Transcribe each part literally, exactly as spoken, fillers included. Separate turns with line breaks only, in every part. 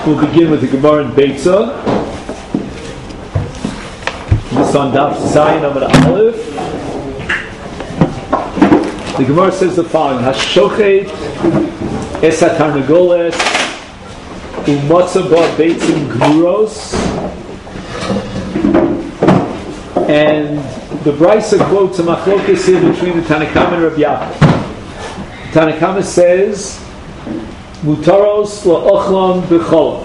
We'll begin with the Gemara in Beitza. This on Daf Zayin Amud Aleph. The Gemara says the following: Hashochet es hatarnagoles u'motza ba beitzim gmuros. And the Brisa quotes a machlokes here between the Tanakama and Rabbi Yaakov. The Tanakama says Mutaros la'ochlam b'cholam.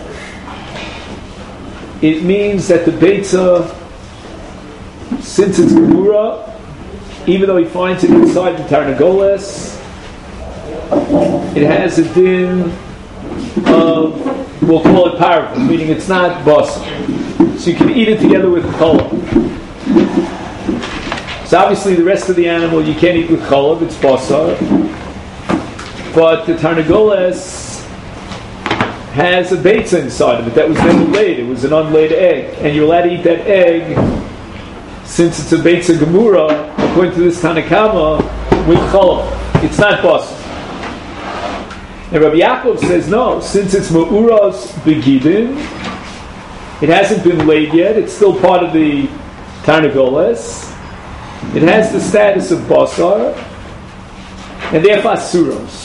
It means that the Beitza, since it's Gemura, even though he finds it inside the Tarnagoles, it has a din of, we'll call it parva, meaning it's not basar. So you can eat it together with cholam. So obviously the rest of the animal you can't eat with cholam, it's basar. But the Tarnagoles has a beitza inside of it that was never laid. It was an unlaid egg. And you're allowed to eat that egg, since it's a beitza gemura, according to this Tanakama, with cholam. It's not basar. And Rabbi Yaakov says, no, since it's ma'uras begidin, it hasn't been laid yet, it's still part of the Tarnagoles. It has the status of basar, and therefore asuros.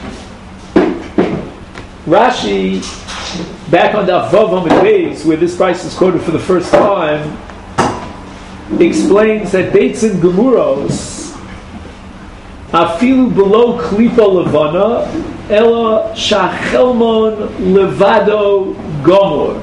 Rashi, back on Daf Vav Amud Beis, where this price is quoted for the first time, explains that beitzim gemuros afilu below klipa levana ela shachelmon levado gomor.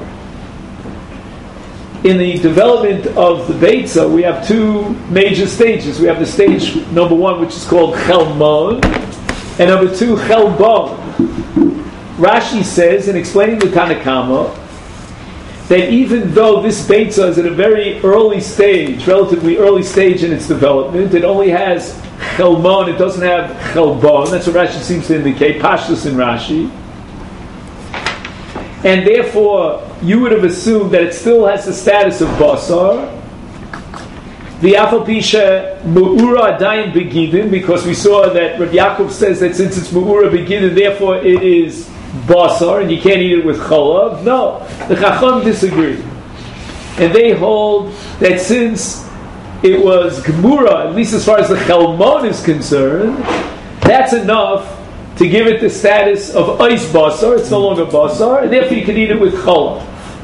In the development of the beitza, we have two major stages. We have the stage number one, which is called chelmon, and number two, chelbon. Rashi says, in explaining the Tanakama, that even though this beitza is at a very early stage, relatively early stage in its development, it only has chelmon, it doesn't have chelbon. That's what Rashi seems to indicate, pashtus in Rashi. And therefore, you would have assumed that it still has the status of basar. The afalpisha mu'ura adayin begidin, because we saw that Rabbi Yaakov says that since it's mu'ura begidin, therefore it is basar, and you can't eat it with cholav. No, the Chacham disagree, and they hold that since it was gemura, at least as far as the chelmon is concerned, that's enough to give it the status of ice basar. It's no longer basar, and therefore you can eat it with cholav.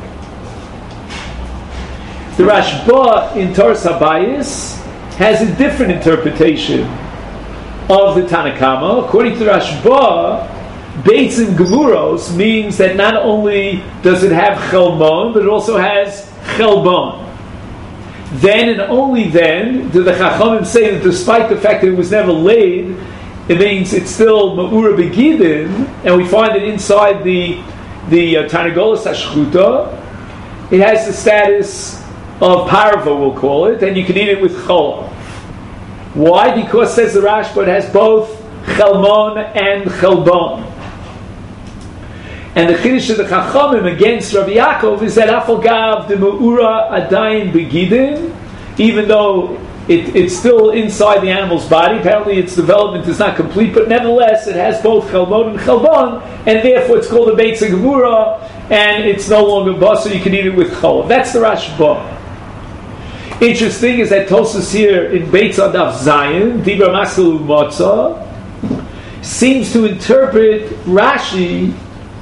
The Rashba in Toras Habayis has a different interpretation of the Tanakama. According to the Rashba, beitzim gemuros means that not only does it have chelmon, but it also has chelbon. Then and only then do the Chachamim say that despite the fact that it was never laid, it means it's still ma'ura begidin, and we find that inside the the uh, Tarnagoles hashchuta, it has the status of parva, we'll call it, and you can eat it with cholam. Why? Because, says the Rashba, it has both chelmon and chelbon. And the chiddush of the Chachamim against Rabbi Yaakov is that afal gav de me'ura adayin begidin, even though it, it's still inside the animal's body, apparently its development is not complete, but nevertheless it has both chelmon and chelbon, and therefore it's called a beitza gemura, and it's no longer basar, you can eat it with cholam. That's the Rashba. Interesting is that Tosas here in Beitza Daf Zayin, Dibra Maskelu Motza, seems to interpret Rashi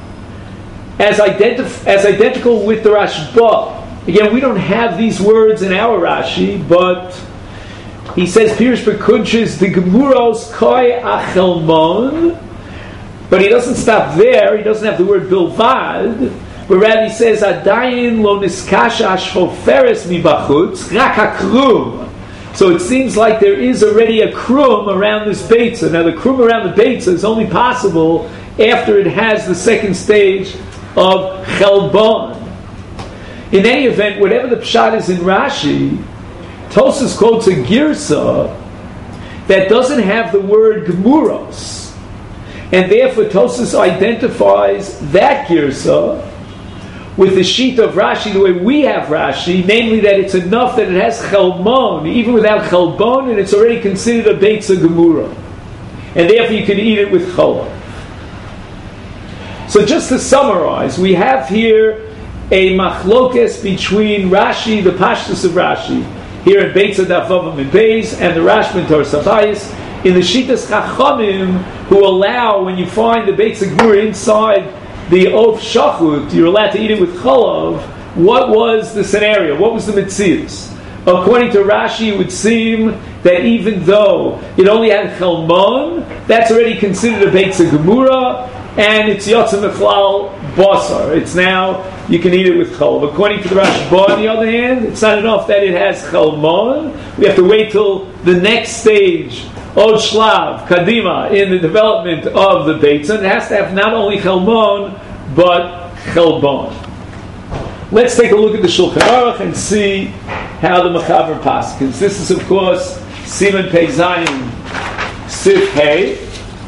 as, identif- as identical with the Rashba. Again, we don't have these words in our Rashi, but he says, Pirush B'Kunches, the Gemuros Koi Achelmon, but he doesn't stop there, he doesn't have the word Bilvad, but rather he says, Adayin lo niskasha shfoferes mibachutz, rak hakrum. So it seems like there is already a krum around this beitza. Now the krum around the beitza is only possible after it has the second stage of chelbon. In any event, whatever the pshat is in Rashi, Tosas quotes a girsa that doesn't have the word gemuros. And therefore Tosas identifies that girsa with the sheet of Rashi, the way we have Rashi, namely that it's enough that it has chelmon, even without chelbon, and it's already considered a beitza gemura. And therefore you can eat it with cholam. So So just to summarize, we have here a machlokes between Rashi, the Pashtus of Rashi, here in Beitza Daf Vavam and Beis, and the Rashba in Torah Sabayis, in the Shitas Chachamim, who allow, when you find the Beitza Gemura inside the Of Shachut, you're allowed to eat it with Chalav. What was the scenario? What was the Metzius? According to Rashi, it would seem that even though it only had Chalmon, that's already considered a Beitza Gemura, and it's Yotzim Mechlal Basar. It's now, you can eat it with Chalav. According to the Rashba, on the other hand, it's not enough that it has Chalmon. We have to wait till the next stage, Od Shlav, Kadima, in the development of the Beitzah. It has to have not only Chalmon, but Chalbon. Let's take a look at the Shulchan Aruch and see how the Mechaber paskins. This is, of course, Siman Pei Zayin Sif Pei.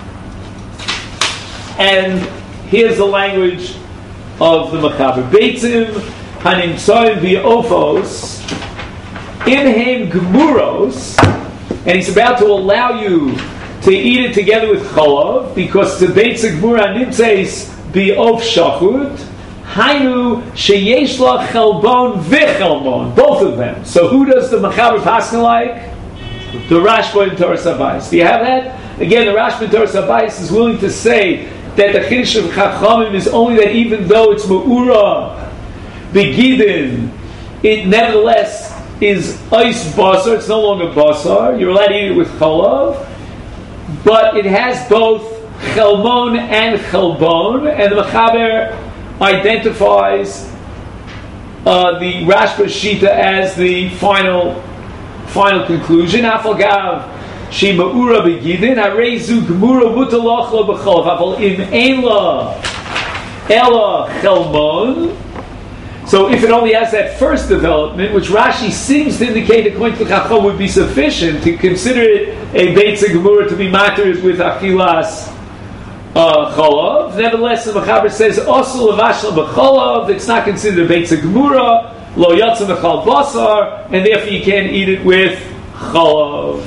And here's the language of the Mechaber. Beitzim Hanimtsoim V'Ofos Inheim Gemuros. And he's about to allow you to eat it together with Chalav, because the Beitza Gemura Nimtzeis B'Of Shachut Hainu Sheyesh La Chalbon V'Chalmon, both of them. So who does the Mechaber paskin like? The Rashba in Torah Sabayis. Do you have that? Again, the Rashba in Torah Sabayis is willing to say that the Chiddush of Chachamim is only that even though it's Me'ura Begidin, it nevertheless is ice basar. It's no longer basar. You're allowed to eat it with chalav, but it has both chalmon and chalbon, and the Mechaber identifies uh, the Rashba Shita as the final final conclusion. Afalgav she ma'ura begidin harezu gemura mutalachla b'chalav aval im einla ela chalmon. So if it only has that first development, which Rashi seems to indicate according to Chacham would be sufficient to consider it a Beitza Gemura to be matered with Achilas uh, Cholav, nevertheless the Mechaber says also Levashla B'Cholav, it's not considered a Beitza Gemura, Lo Yatsa B'Chal Basar, and therefore you can't eat it with Cholav.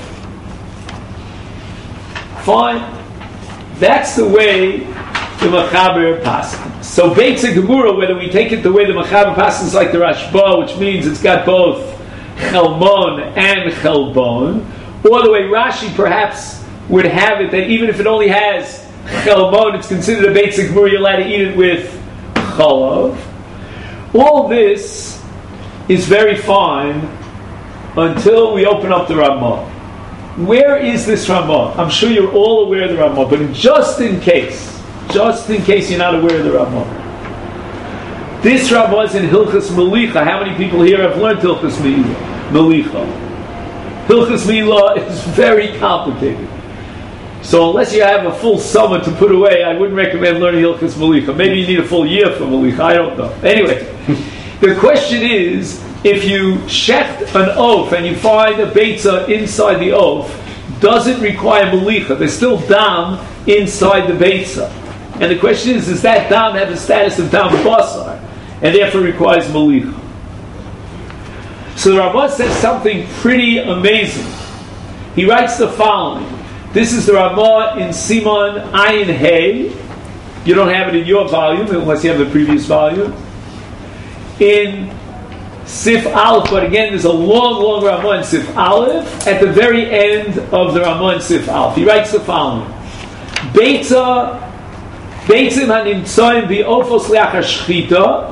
Fine. That's the way the Mechaber passes. So Beitza Gemura, whether we take it the way the Mechaber passes like the Rashba, which means it's got both Chalmon and Chalbon, or the way Rashi perhaps would have it that even if it only has Chalmon, it's considered a Beitza Gemura, you're allowed to eat it with Chalav. All this is very fine until we open up the Ramah. Where is this Ramah? I'm sure you're all aware of the Ramah, but just in case, Just in case you're not aware of the Ramah. This Ramah is in Hilchas Melicha. How many people here have learned Hilchas Melicha? Hilchas Melicha is very complicated. So unless you have a full summer to put away, I wouldn't recommend learning Hilchas Melicha. Maybe you need a full year for Melicha. I don't know. Anyway, the question is, if you shecht an oaf and you find a Beitza inside the oaf, does it require Melicha? There's still dam inside the Beitza. And the question is, does that dam have the status of dam basar, and therefore requires malicha? So the Ramah says something pretty amazing. He writes the following. This is the Ramah in Siman Ayin Hey. You don't have it in your volume, unless you have the previous volume. In Sif Aleph, but again, there's a long, long Ramah in Sif Aleph, at the very end of the Ramah in Sif Aleph. He writes the following. Beitza Beitzim hanimtsoim v'ofos leachar shchita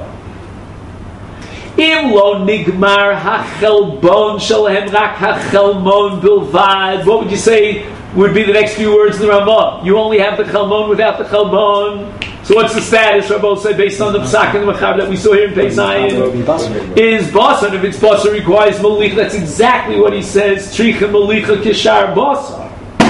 im lo nigmar hachelbon shalahem rak hachelmon bilvad. What would you say would be the next few words in the Ramah? You only have the chalmon without the chalmon. So what's the status? Rabbi said based on the psak and the Mechaber that we saw here in Pei Zayin is basar. If it's basar requires malicha. That's exactly what he says. Tricha malicha kishar basar.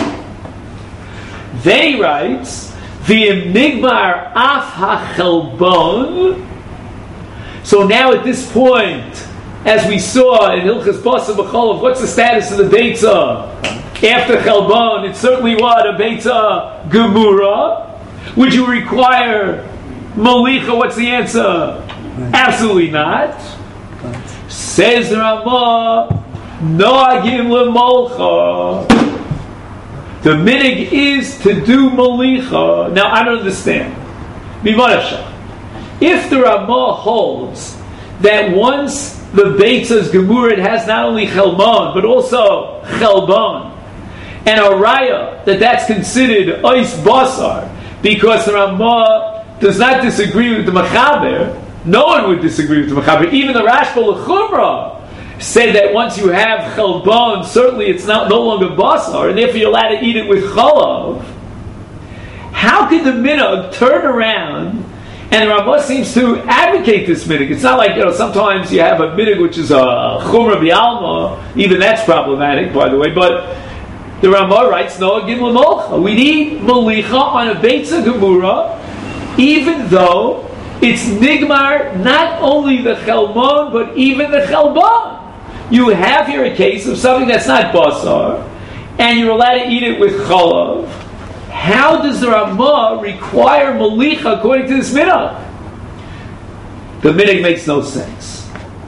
They writes V'im nigmar af hachelbon. So now at this point, as we saw in Hilchas Basar B'Cholav, what's the status of the Beitza? After Chalbon, it's certainly what? A Beitza Gemura. Would you require Malicha? What's the answer? Absolutely not. Says the Ramah, Noagim L'Molcha. The minig is to do malicha. Now I don't understand. If the Ramah holds that once the Beitzah's Gemura, it has not only Chelmon, but also Chelbon, and a Raya, that that's considered Ois Basar, because the Ramah does not disagree with the Mechaber, no one would disagree with the Mechaber. Even the Rashba L'Chumrah said that once you have Chelbon, certainly it's not no longer Basar, and therefore you're allowed to eat it with Chalav. How could the Minhag turn around? And the Ramah seems to advocate this minhag. It's not like, you know, sometimes you have a minhag which is a chumrah bi'alma. Even that's problematic, by the way. But the Ramah writes, no, gimel molcha. We need malicha on a Beitzah Gemura, even though it's nigmar not only the chelmon, but even the chelban. You have here a case of something that's not basar, and you're allowed to eat it with chalav. How does the Ramah require malicha according to this minhag? The minhag makes no sense.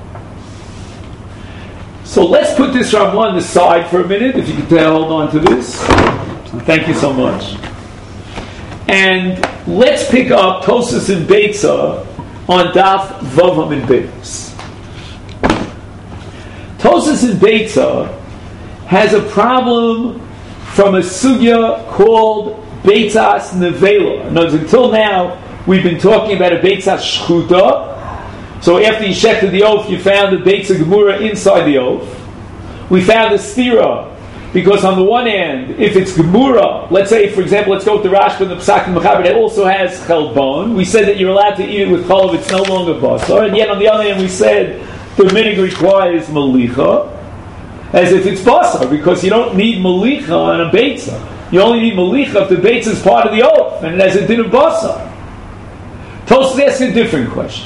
So let's put this Ramah on the side for a minute, if you could hold on to this. Thank you so much. And let's pick up Tosas and Beitzah on Daf Vavam and Beis. Tosas and Beitzah has a problem from a sugya called Beitzas Nevela. Notice, until now, we've been talking about a Beitzas Shchuta. So after you shechted the oath, you found the Beitzah Gemura inside the oath. We found the stira, because on the one hand, if it's Gemura, let's say, for example, let's go with the Rashba and the Pesach and Mechaber, it also has Chelbon. We said that you're allowed to eat it with Chalav, it's no longer Basar. And yet, on the other hand, we said the minhag requires Malicha, as if it's basar, because you don't need malicha on a beitzah. You only need malicha if the beitzah is part of the oath, and it has a din of basar. Tosfos asks a different question.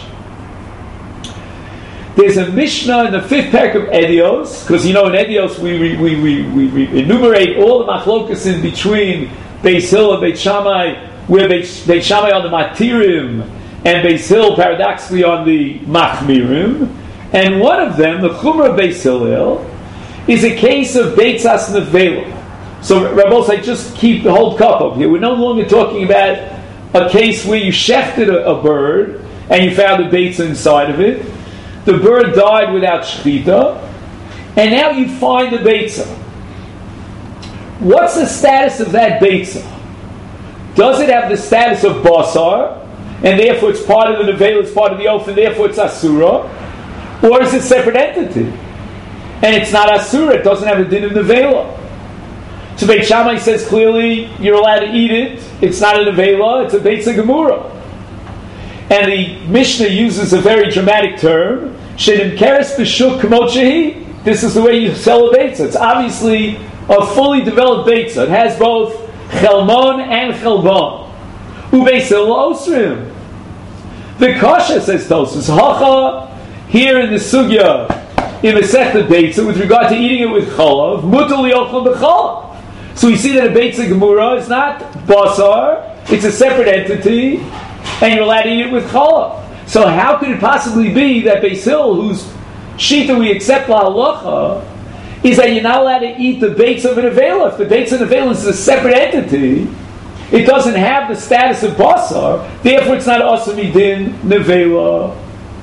There's a Mishnah in the fifth parak of Edios, because you know in Edios we, we, we, we, we, we enumerate all the machlokas in between Beis Hill and Beit Shammai, where Beis, Beit Shammai on the Matirim, and Beis Hill paradoxically on the Machmirim. And one of them, the Chumrah of Beis Hillel, is a case of Beitzas Nevela. So Rabbi say, just keep the whole cup up here. We're no longer talking about a case where you shechted a, a bird and you found a Beitzah inside of it. The bird died without shechita, and now you find the Beitzah. What's the status of that Beitzah? Does it have the status of Basar, and therefore it's part of the Nevela, it's part of the oath, and therefore it's Asura? Or is it a separate entity? And it's not Asura, it doesn't have a din of Nevela. So Beit Shammai says clearly you're allowed to eat it, it's not a Nevela, it's a Beitzah Gemura. And the Mishnah uses a very dramatic term, Shenim Keres B'Shuk K'mot Shehi. This is the way you sell a Beitzah. It's obviously a fully developed Beitzah. It has both Chelmon and Chelbon. Ubeis Osrim. The Kasha, says Tosfos, Hacha, here in the Sugya, in the Sechta Beitzah, with regard to eating it with Chalav, Mutal Yochel B'Chalav. So we see that a Beitzah Gemura is not Basar, it's a separate entity, and you're allowed to eat it with Chalav. So how could it possibly be that Beis Hill, whose Shita we accept La Halacha, is that you're not allowed to eat the Beitzah of an Nevela? If the Beitzah of Nevela is a separate entity, it doesn't have the status of Basar, therefore it's not Asur Midin Nevela.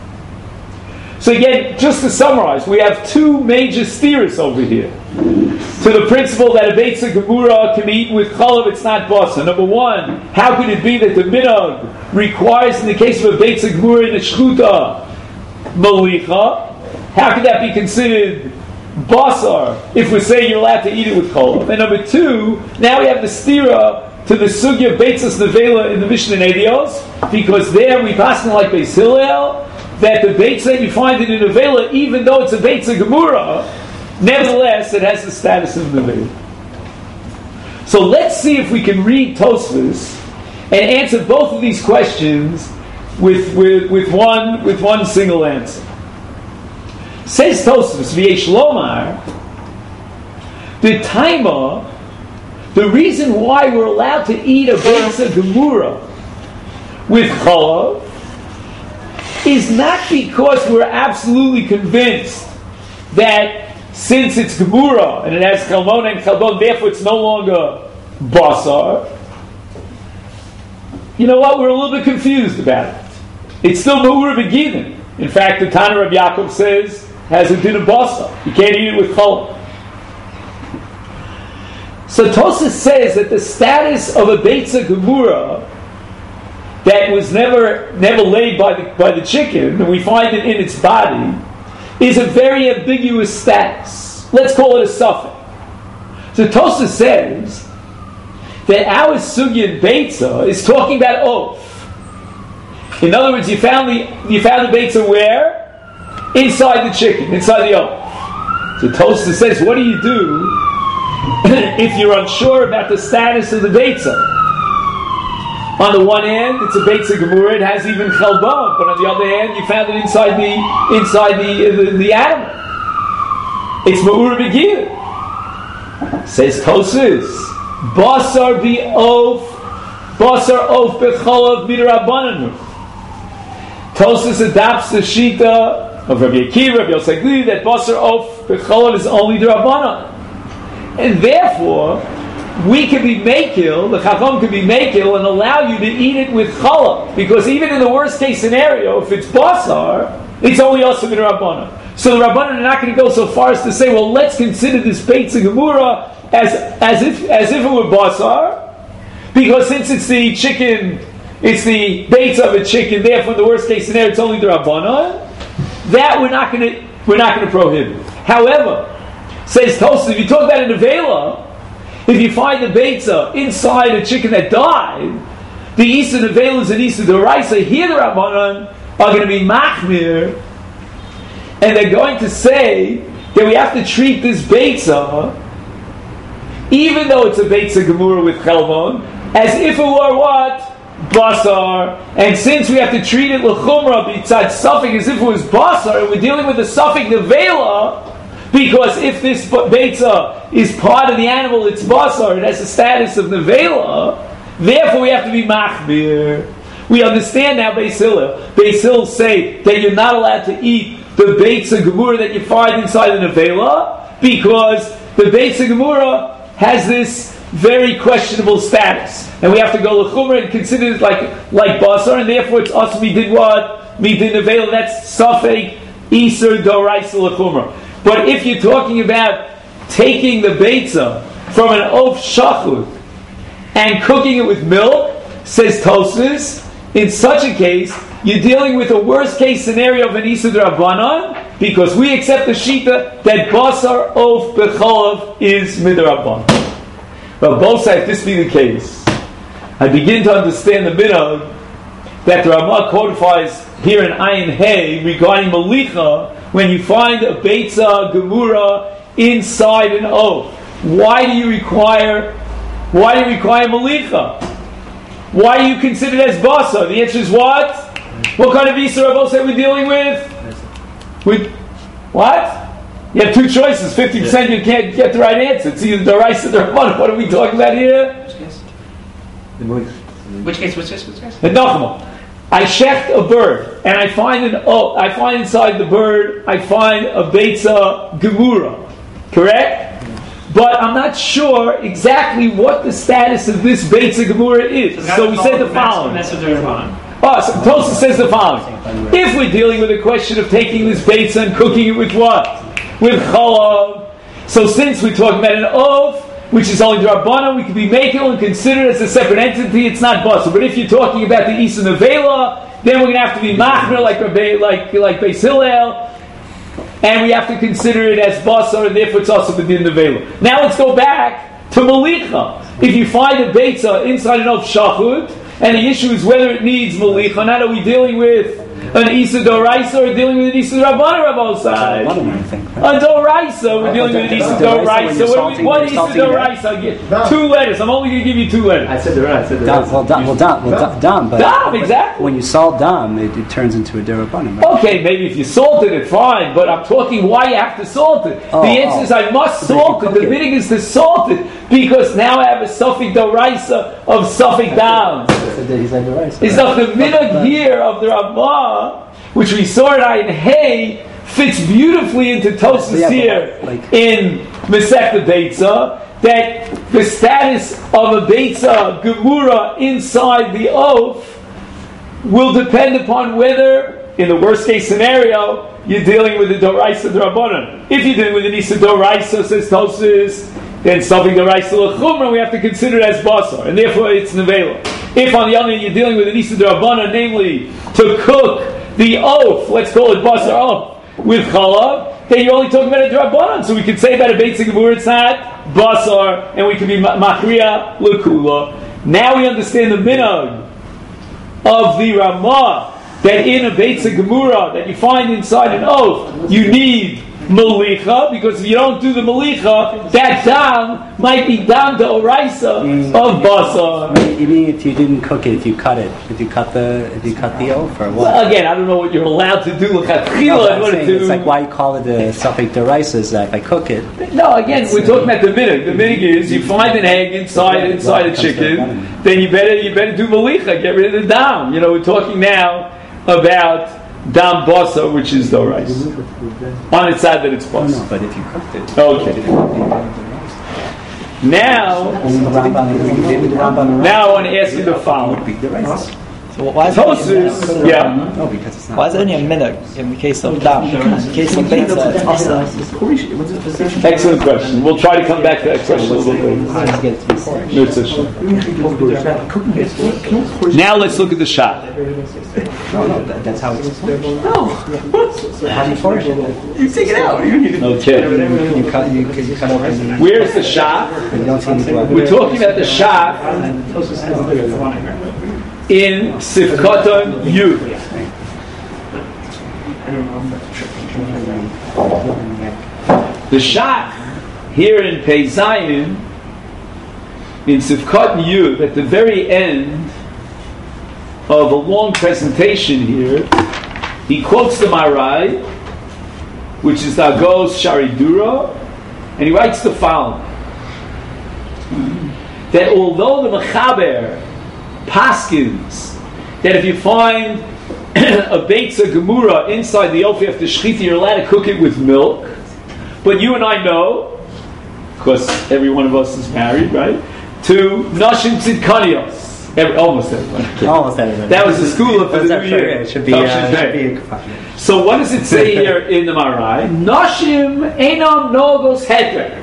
So again, just to summarize, we have two major steers over here to the principle that a Beitzah Gemura can be eaten with Chalav, it's not Basar. Number one, how could it be that the minhag requires, in the case of a Beitzah Gemura in the Shchuta, Malicha? How could that be considered Basar if we're saying you're allowed to eat it with Chalav? And number two, now we have the stira to the Sugya of Beitzas Nevela in the Mishnah in Edios, because there we pass like Beis Hillel, that the Beitzah that you find it in Nevela, even though it's a Beitzah Gemura, nevertheless it has the status of Nevela. So let's see if we can read Tosfos and answer both of these questions with, with, with, one, with one single answer. Says Tosfos, V'yesh Lomar, the Taima, the reason why we're allowed to eat a Beitzah Gemura with Chalav is not because we're absolutely convinced that since it's Gemura and it has Chelmon and Chelbon, therefore it's no longer Basar. you know what, we're a little bit confused about it. It's still Me'ura Begidin. In fact, the Tana Rabbi Yaakov says, has a din of basa. You can't eat it with cholah. So Tosas says that the status of a Beitza Gemura that was never never laid by the by the chicken, and we find it in its body, is a very ambiguous status. Let's call it a suffix. So Tosas says that our sugya in Beitza is talking about oath. In other words, you found the you found the Beitza where? Inside the chicken, inside the oath. So Tosas says, what do you do if you're unsure about the status of the Beitza? On the one hand, it's a Beitza Gemura, it has even Chelbon, but on the other hand, you found it inside the inside the the, the animal. It's Me'ura Begidin. Says Tosas, Basar bi'of, Basar of b'cholav midrabanan. Tosas adopts the shita of Rabbi Akiva, Rabbi Yosef Glili, that Basar of b'cholav is only drabanan, and therefore we can be makil, the Chacham can be makil and allow you to eat it with challah, because even in the worst case scenario, if it's basar, it's only also in Rabbanan. So the Rabbanan are not going to go so far as to say, well, let's consider this Beitza Gemura as as if as if it were basar, because since it's the chicken, it's the Beitza of a chicken, therefore in the worst case scenario, it's only the Rabbanan. That we're not going to we're not going to prohibit. However, says Tosas, if you talk about an Avela, if you find the Beitza inside a chicken that died, the Isa Nevelas and Isa Doraisa, here the Rabbanan are going to be Machmir, and they're going to say that we have to treat this Beitza, even though it's a Beitza Gemura with Chelbon, as if it were what? Basar. And since we have to treat it L'chumra b'tzad Safek as if it was Basar, and we're dealing with the Safek Nevela, because if this Beitza is part of the animal, it's basar, it has the status of nevela, therefore we have to be machmir. We understand now Beis Hillel. Beis Hillel say that you're not allowed to eat the Beitza Gemura that you find inside the nevela, because the Beitza Gemura has this very questionable status. And we have to go l'chumra and consider it like, like basar, and therefore it's us we did what? We did nevela, that's safek, iser, doraisa, l'chumra. But if you're talking about taking the Beitza from an oaf shachut and cooking it with milk, says Tosas, in such a case, you're dealing with a worst case scenario of an Issa D'Rabbanan, because we accept the Shita that Basar Oaf B'cholav is Midrabbanan. Well, both sides, if this be the case, I begin to understand the minhag that the Ramah codifies here in Ayin Hey regarding Malicha, when you find a Beitza Gemura inside an oath. Why do you require why do you require Malicha? Why do you consider it as Basa? The answer is what? What kind of Yisra say we're dealing with? With what? You have two choices, fifty percent you can't get the right answer. It's either the rice or the Ramah. What are we talking about here?
Which case? Which case? Which case? Which case?
The Nachma. I shecht a bird, and I find an oh, I find inside the bird, I find a Beitza Gemura, correct? But I'm not sure exactly what the status of this Beitza Gemura is. So, so we said the following. Oh, so Tosas says the following. If we're dealing with a question of taking this Beitza and cooking it with what? With Chalav. So since we're talking about an oath, which is only D'Rabbanan, we can be Mekel and consider it as a separate entity, it's not Basar. But if you're talking about the Isa Nevela, then we're going to have to be Machmer like like like Beis Hillel, and we have to consider it as Basar, and therefore it's also B'din Nevela. Now let's go back to Malicha. If you find a Beitza inside an Oaf Shachut, and the issue is whether it needs Malicha, not are we dealing with an Isa Doraisa or dealing with an Isa Rabbana Rabbosai? On Doraisa, we're dealing with an Isa Doraisa. What, we, what Isa Doraisa? I'll give two letters. I'm only going to give you two letters.
I said Doraisa. I said Dam. Well, Dam. Well, Dam. Well, Dam. But
Dam, exactly.
When you salt Dam, it, it turns into a Derabbanan. Right?
Okay, maybe if you salt it, it's fine. But I'm talking why you have to salt it.
Oh,
the answer
oh.
is I must salt it. The bidding is to salt it because now I have a Suffolk Doraisa of Suffolk Dam. It's not the minhag here of the Ramah, which we saw it in Hay, fits beautifully into Tosas yeah, here like, in Masechta Beitza, that the status of a Beitza Gemura inside the oaf will depend upon whether, in the worst case scenario, you're dealing with the Doraisa D'Rabbanan. If you're dealing with the Nisa Doraisa, says Tosis, then something Doraisa L'chumra, we have to consider it as Basar, and therefore it's Nevela. If on the other hand you're dealing with the Nisa D'Rabbanan, namely to cook the oaf, let's call it Basar oaf, with Chalav, then you're only talking about a D'Rabbanan. So we could say about a Beit Gemura it's not Basar, and we could be Machriya L'kula. Now we understand the minhag of the Ramah, that in a Beitza Gemura that you find inside an oath, you need Malicha, because if you don't do the Malicha, that dam might be dam to Oraisa mm. of Basar.
You mean if you didn't cook it, if you cut it, if you cut the if you cut the oath or what?
Well, again, I don't know what you're allowed to do. Look at
no, It's like why you call it the Safek Deraisa is that if I cook it.
No, again, we're talking about the minhag. The minhag is you find an egg inside inside a chicken, then you better you better do Malicha, get rid of the dam. You know, we're talking now about dam basa, which is the rice. On its side that it's basa.
No, but if you cooked it.
Okay. Now, now I want to ask you the following.
So why is
Tosus,
it
yeah.
No, because it's not.
Why is it only a minhag in the case of dam? In the case of beitza, it's asa.
Excellent question. We'll try to come back to that question a little bit. Now let's look at the shot.
No, no, that, that's how it's explained.
No.
So how do you forge it?
You take it out.
Okay.
You cut, you, you cut open.
Where's the shot?
You don't see anything.
We're talking about the shot in Sifkoton Yud. The shot here in Pei Zayin, in Sifkoton Yud, at the very end of a long presentation here, he quotes the Marai, which is Dagos Sharidura, and he writes the following: that although the Mechaber paskins that if you find a Beitza Gemura inside the oaf after Shechita, you're allowed to cook it with milk. But you and I know, because every one of us is married, right, to Nashim Tzidkanios. Every, almost everybody.
Almost everybody.
That was the school of the new year.
It should be, uh, should be a,
so what does it say here in the Marai? Nashim Einam Nogos Heter.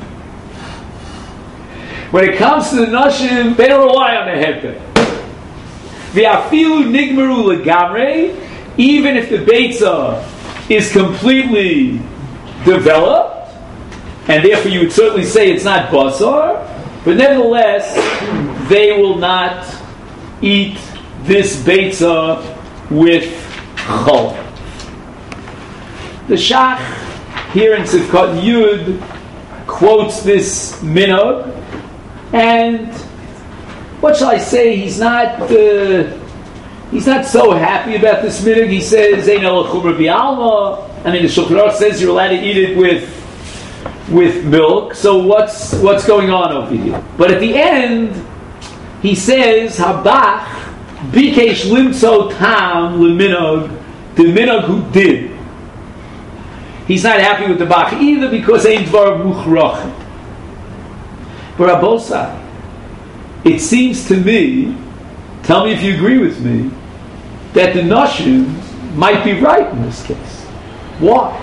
When it comes to the Nashim, they don't rely on the Heter. V'afilu nigmaru legamre, even if the Beitza is completely developed, and therefore you would certainly say it's not basar, but nevertheless, they will not eat this Beitza with chol. The Shach here in Sifkot Yud quotes this minhag, and what shall I say? He's not uh, he's not so happy about this minhag. He says, "Ein el chumra bi'alma." I mean, the Shulchan Aruch says you're allowed to eat it with with milk. So what's what's going on over here? But at the end, he says, "Habach bikesh limtzo tam leminhag," the minhag who did. He's not happy with the Bach either because ein dvar muchrach. But Rabosai, it seems to me, tell me if you agree with me, that the Nashim might be right in this case. Why?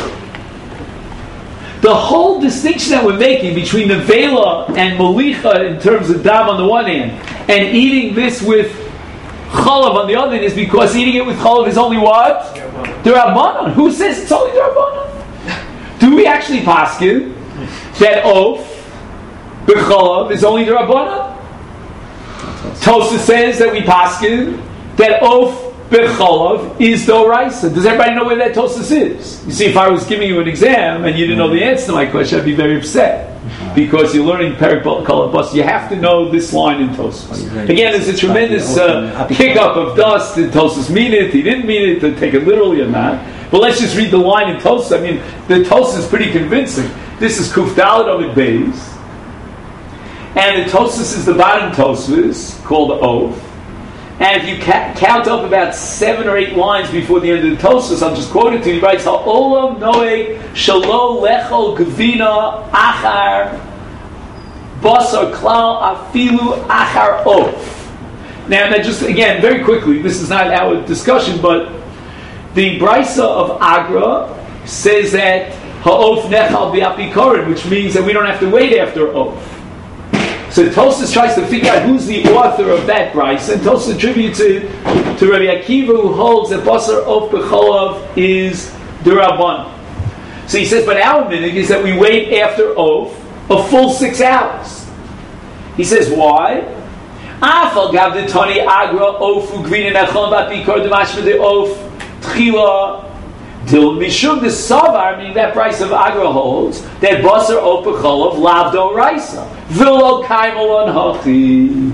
The whole distinction that we're making between the Vela and Malicha in terms of Dam on the one hand, and eating this with Chalav on the other hand, is because eating it with Chalav is only what? The Rabbanon. Who says it's only the Rabbanon? Do we actually paskin that oath, the Chalav, is only the Rabbanon? Tosha says that we paskin that oath becholav is the oraisa. Does everybody know where that Tosha is? You see, if I was giving you an exam and you didn't know the answer to my question, I'd be very upset because you're learning Perik Kolabos. You have to know this line in Tosha. Again, there's a tremendous uh, kick up of dust. Did Tosha mean it? He didn't mean it. To take it literally or not. But let's just read the line in Tosha. I mean, the Tosha is pretty convincing. This is Kuf Dalet Amid Beis. And the Tosfos is the bottom Tosfos, called Oath. And if you ca- count up about seven or eight lines before the end of the Tosfos, I'll just quote it to you. He writes, Ha'olam noe shalo lechol gvina achar basar klal afilu achar of. Now, now, just again, very quickly, this is not our discussion, but the Brisa of Agra says that ha'of nechal bi'apikorin, which means that we don't have to wait after oaf. So Tosfos tries to figure out who's the author of that Brisa, and Tosfos attributes it to Rabbi Akiva, who holds that basar of b'cholav is d'Rabbanan. So he says, but our minhag is that we wait after oaf a full six hours. He says, why? Afal gav the Tani Agra ofu green and achon b'apikor demashma de oaf tchila dil mishum the savar, meaning that price of Agra holds that basar oaf b'cholav lavdo raisa v'lo kaimol on hachi.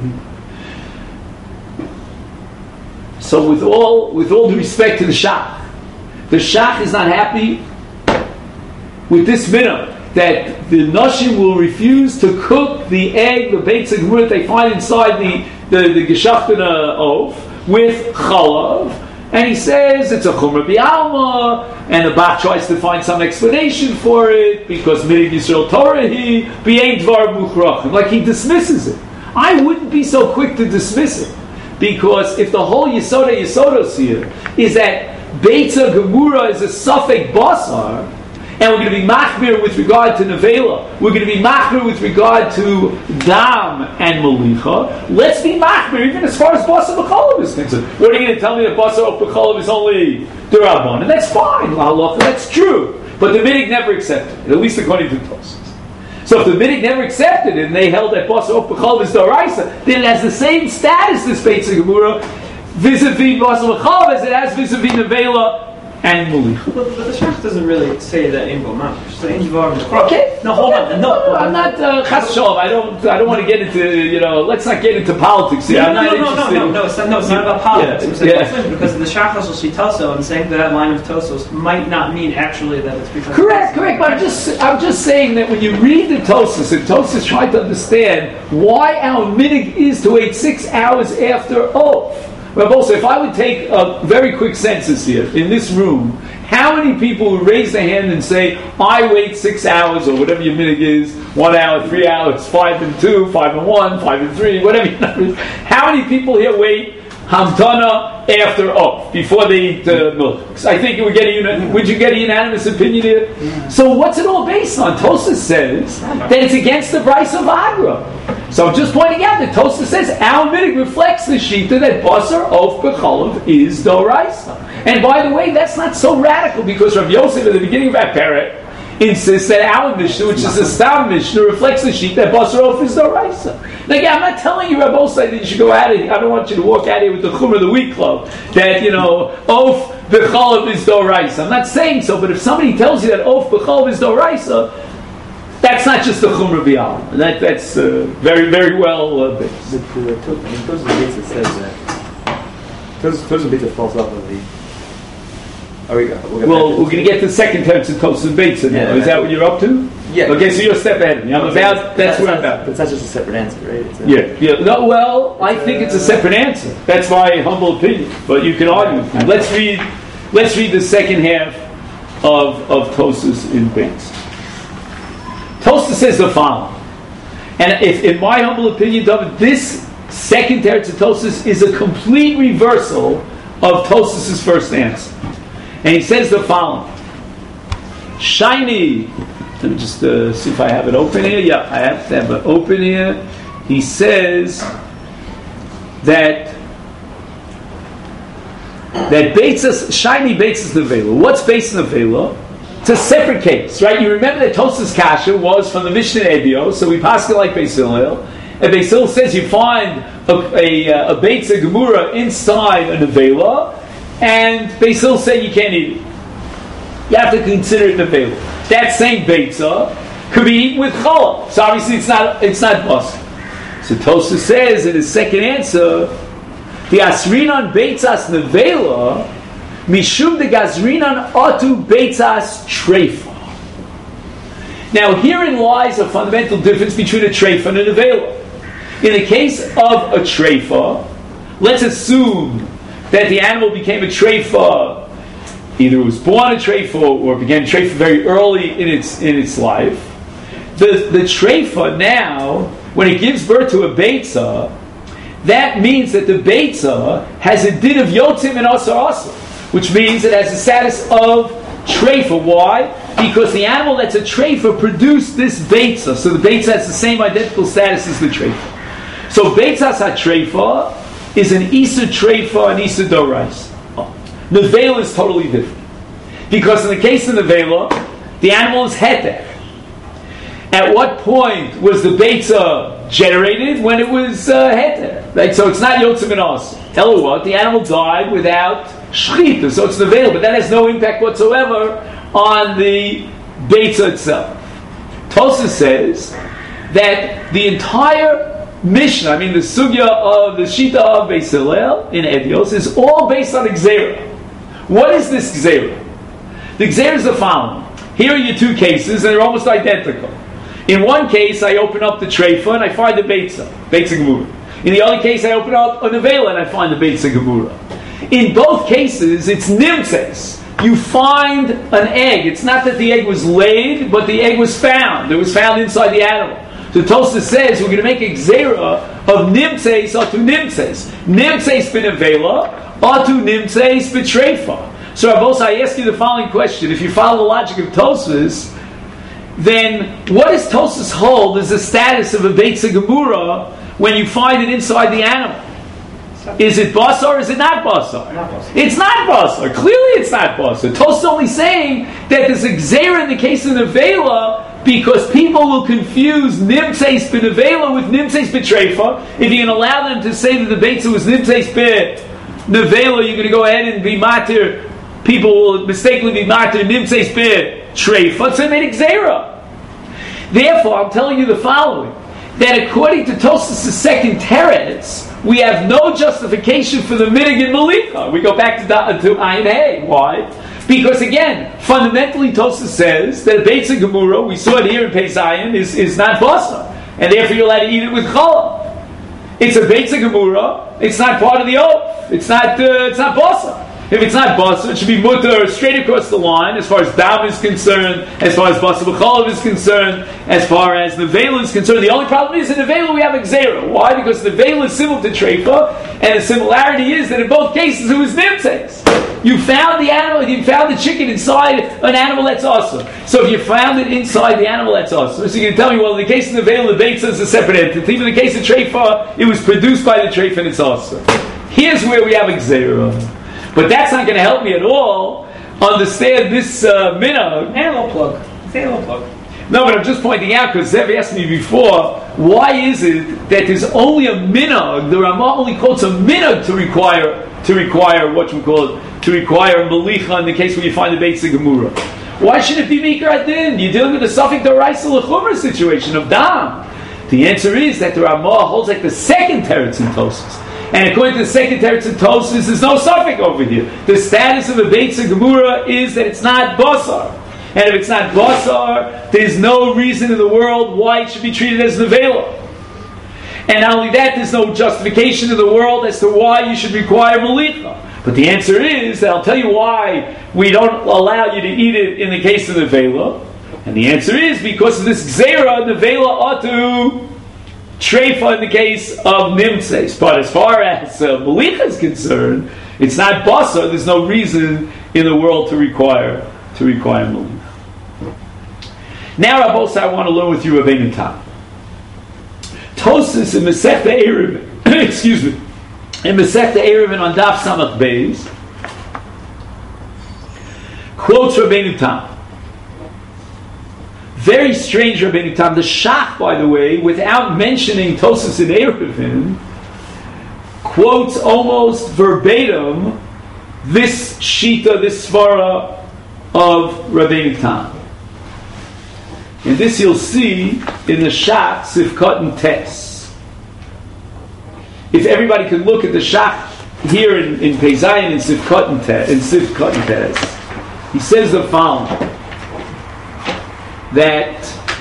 So with all with all due respect to the Shach, the Shach is not happy with this minhag that the Nashim will refuse to cook the egg, the Beit Gemurah they find inside the the, the Geshachtana oaf with chalav, and he says it's a Chumrah B'Alma, and the Bach tries to find some explanation for it because Minig Yisrael Torah he B'Ein Dvar Muchrachim, like he dismisses it. I wouldn't be so quick to dismiss it, because if the whole Yisoda Yisodos here is that Beit Gemurah is a Safek Basar, and we're going to be machmir with regard to nevela, we're going to be machmir with regard to dam and malicha, let's be machmir even as far as basar b'cholav is concerned. What are you going to tell me that basar b'cholav is only d'Rabbanan? And that's fine, halacha, that's true. But the minhag never accepted it, at least according to Tosfos. So if the minhag never accepted it, and they held that basar b'cholav is d'oraisa, then it has the same status, this Beit Gemurah, vis-a-vis basar b'cholav, as it has vis-a-vis nevela and Malicha.
But, but the Shach doesn't really say that in Bomam. So in Dvar.
Okay.
No, hold on. No,
no, I'm not uh, Chas Shalom. I don't. I don't want to get into. You know, let's not get into politics here.
No,
I'm
no,
not
no, no,
interested.
no, no, no, it's not, no, it's not about politics.
Yeah,
It's
yeah.
like, because the Shach also see Toso and saying that line of Tosos might not mean actually that it's because.
Correct, correct. But I'm just, I'm just saying that when you read the Tosfos, and Tosfos trying to understand why our minhag is to wait six hours after oath. Well, also, if I would take a very quick census here in this room, how many people would raise their hand and say, I wait six hours, or whatever your minhag is, one hour, three hours, five and two, five and one, five and three, whatever your number is. How many people here wait hamtana after oath, before they eat uh, milk? I think you would get a uni- would you get a unanimous opinion here? Yeah. So what's it all based on? Tosfos says that it's against the Brisa of Agra. So I'm just pointing out that Tosfos says our minhag reflects the shita that basar of b'cholav is doraisa. And by the way, that's not so radical, because Rav Yosef at the beginning of our parak insists that our Mishnah, which is a Stam Mishnah, reflects the sheet that basar of is doraisa. Now again, I'm not telling you, Rav Osai, that you should go out of here. I don't want you to walk out of here with the Chumrah of the Week Club that, you know, of b'cholav is doraisa. I'm not saying so, but if somebody tells you that of b'cholav is doraisa, that's not just the Chumrah B'Alma. That, that's uh, very, very well uh, based.
But the Tosfos Beitzah says that Tosfos Beitzah falls off of the. Are we, we'll,
well, we're going to get to the second terms of Tosfos Beitzah now.
Yeah,
is that what you're up to?
Yeah.
Okay, so you're a step ahead of me. I'm
okay,
about. That's where I'm about.
But that's just a separate answer, right? It's a,
yeah, yeah. No, well, I think it's a separate answer. That's my humble opinion. But you can argue with me. Let's read. Let's read the second half of of Tosfos in Beitzah. Tosfos says the following, and if, in my humble opinion, David, this second teretz of Tosfos is a complete reversal of Tosfos' first answer, and he says the following: Shiny. Let me just uh, see if I have it open here. Yeah, I have to have it open here. He says that that Beitzas Shiny Beitzas Nevela. What's Beitzas Nevela? It's a separate case, right? You remember that Tosfos Kasha was from the Mishnah Ebio, so we pass it like Beis Hillel. And Beis Hillel says you find a, a, a Beitzah Gemura inside a Nevela, and Beis Hillel say you can't eat it. You have to consider it Nevela. That same Beitzah could be eaten with Challah. So obviously it's not it's not basar. So Tosfos says in his second answer, the Asrinan Beitzas Nevela Mishum de Gazrinan Atu Beitzas Treifa. Now, herein lies a fundamental difference between a treifa and a nevela. In the case of a treifa, let's assume that the animal became a treifa, either it was born a treifa or began a treifa very early in its in its life. The the treifa now when it gives birth to a Beitzah, that means that the Beitzah has a din of Yotzim and Asar Asar, which means it has the status of Treifa. Why? Because the animal that's a Treifa produced this Beitzah. So the Beitzah has the same identical status as the Treifa. So Beitzah's HaTreifa is an Isa Treifa and Isa Dorais. Nevela is totally different. Because in the case of Nevela, the animal is Heter. At what point was the Beitzah generated? When it was uh, Heter. Right? So it's not Yotzim and Asar. Tell you what, the animal died without Shechita, so it's Nevela, but that has no impact whatsoever on the Beitzah itself. Tosfos says that the entire Mishnah, I mean the Sugya of the Shita of Beis Hillel in Edios, is all based on Gzeira. What is this Gzeira? The Gzeira is the following. Here are your two cases, and they're almost identical. In one case, I open up the Treifa and I find the Beitzah, Beitzah Gemura. In the other case, I open up a Nevela and I find the Beitzah Gemura. In both cases, it's Nimtzeis. You find an egg. It's not that the egg was laid, but the egg was found. It was found inside the animal. So Tosfos says we're going to make a Gzeira of Nimtzeis atu Nimtzeis. Nimtzeis b'Nevela atu Nimtzeis b'Treifa. So Rabos, I ask you the following question. If you follow the logic of Tosfos, then what does Tosfos hold as the status of a Beitzah Gemura when you find it inside the animal? Is it basar or is it not basar?
Not basar.
It's not basar. Clearly it's not basar. Tosfos is only saying that there's a gzeira in the case of Nevela because people will confuse Nimtzeis b'Nevela with Nimtzeis b'Treifa. If you can allow them to say that the Beitzah was Nimtzeis b'Nevela, you're going to go ahead and be matir. People will mistakenly be matir Nimtzeis b'Treifa. So they made a gzeira. Therefore, I'm telling you the following. That according to Tosfos' second teretz, we have no justification for the minig in Malika. We go back to, to Ayin Hey. Why? Because again, fundamentally Tosfos says that a Beitzah Gemura, we saw it here in Pei Zayin, is, is not basar. And therefore you're allowed to eat it with challah. It's a Beitzah Gemura, it's not part of the oath. It's not, uh, it's not basar. If it's not basar, it should be mutter straight across the line as far as dam is concerned, as far as basar b'chalav is concerned, as far as nevela is concerned. The only problem is in nevela we have a gzeira. Why? Because nevela is similar to treifa, and the similarity is that in both cases it was nimtzeis. You found the animal, you found the chicken inside an animal that's awesome. So if you found it inside the animal that's awesome, so you can tell me, well, in the case of nevela, the beitzah is a separate entity. Even in the case of treifa, it was produced by the treifa and it's awesome. Here's where we have a gzeira. But that's not going to help me at all understand this uh, minhag.
Animal plug. Say animal plug.
No, but I'm just pointing out, because Zev asked me before, why is it that there's only a minhag, the Ramah only quotes a minhag to require, to require, what you call it, to require malicha in the case where you find the Beitzah Gemura. Why should it be Mikra Adin? You're dealing with a Safik D'Oraisa L'Chumra situation of Dam. The answer is that the Ramah holds like the second teretz in Tosfos. And according to the second teretz in Tosfos, there's no suffix over here. The status of a Beitzah Gemura is that it's not basar. And if it's not basar, there's no reason in the world why it should be treated as nevela. And not only that, there's no justification in the world as to why you should require malicha. But the answer is, that I'll tell you why we don't allow you to eat it in the case of nevela. And the answer is because of this gzeira, nevela atu treifa in the case of nimtzeis. But as far as uh, malicha is concerned, it's not basar. There's no reason in the world to require to require malicha. Now, Rabos, I want to learn with you Rabbeinu Tam. Tosfos in Masechta Eruvin, excuse me, in Masechta Eruvin on Daf Samach Beis, quotes Rabbeinu Tam. Very strange Rabbeinu Tam. The Shach, by the way, without mentioning Tosfos in Eruvin, quotes almost verbatim this Shita, this Svara of Rabbeinu Tam. And this you'll see in the Shach Sivkot and Tes. If everybody could look at the Shach here in, in Pei Zayin in Sivkot and Tes, in Sivkot and Tes, he says the following: that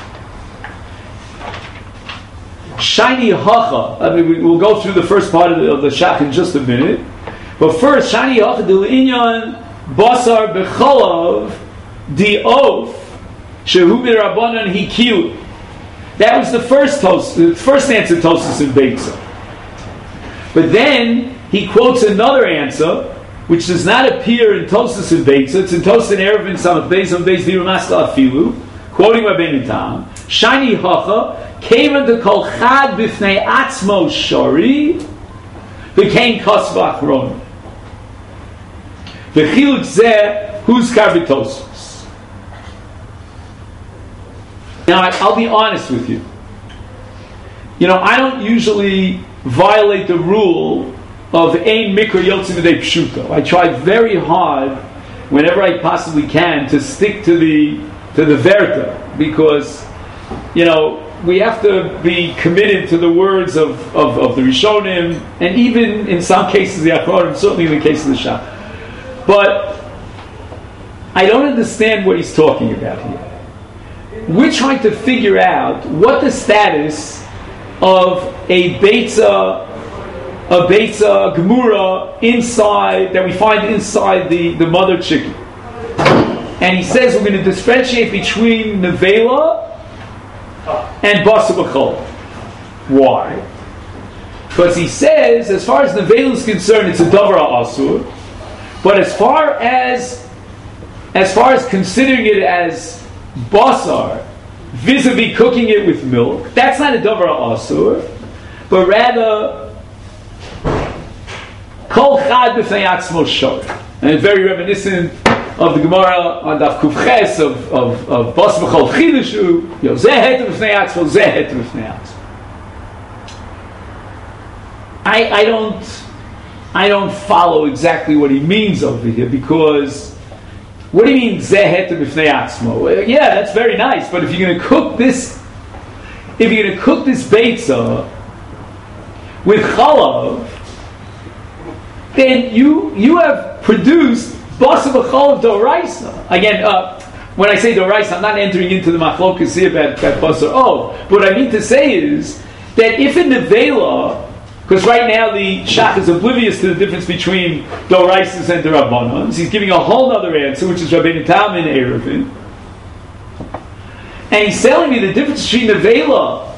Shiny Hacha. I mean, we, we'll go through the first part of the, of the Shach in just a minute, but first Shiny Hacha Dil Inyan Basar Becholav Di Of. Shehu B'Rabbanan Hikilu. That was the first toast, the first answer Tosfos in Beitza. But then he quotes another answer, which does not appear in Tosfos in Beitza. It's in Tosfos in Eruvin Samach Beis on Beis Dirumasla Afilu, quoting Rabbeinu Tam. Shani Hacha Kevan to Kol Chad B'fnei Atzmo Shari became Kosva Achron. V'chiluk Zeh Huzkar B'Tosfos. Now, I'll be honest with you. You know, I don't usually violate the rule of Ein Mikra Yotzim V'dei Pshuto. I try very hard, whenever I possibly can, to stick to the to the Verta, because, you know, we have to be committed to the words of, of, of the Rishonim, and even in some cases the Achronim, certainly in the case of the Shah. But I don't understand what he's talking about here. We're trying to figure out what the status of a Beitza, a Beitza Gemura inside, that we find inside the, the mother chicken. And he says we're going to differentiate between Nevela and Basa B'chol. Why? Because he says, as far as Nevela is concerned, it's a Davar Asur. But as far as as far as considering it as basar, vis-a-vis cooking it with milk, that's not a davar asur, but rather kol chad b'fnei atzmo shor. And it's very reminiscent of the Gemara on Daf Kuf Ches of of of bas v'chol chidushu, yo zeh heter b'fnei atzmo, zeh heter b'fnei atzmo. I I don't I don't follow exactly what he means over here, because what do you mean zehet b'fnei atzmo? Yeah, that's very nice, but if you're going to cook this, if you're going to cook this beitza with chalav, then you you have produced basa v'chalav doraisa. Again, uh, when I say doraisa, I'm not entering into the machlokas here about that basa. Oh, but what I mean to say is that if in nevela, because right now the Shach is oblivious to the difference between Doraisas and Derabbanans. He's giving a whole other answer, which is Rabbeinu Tam and Eruvin. And he's telling me the difference between Nevela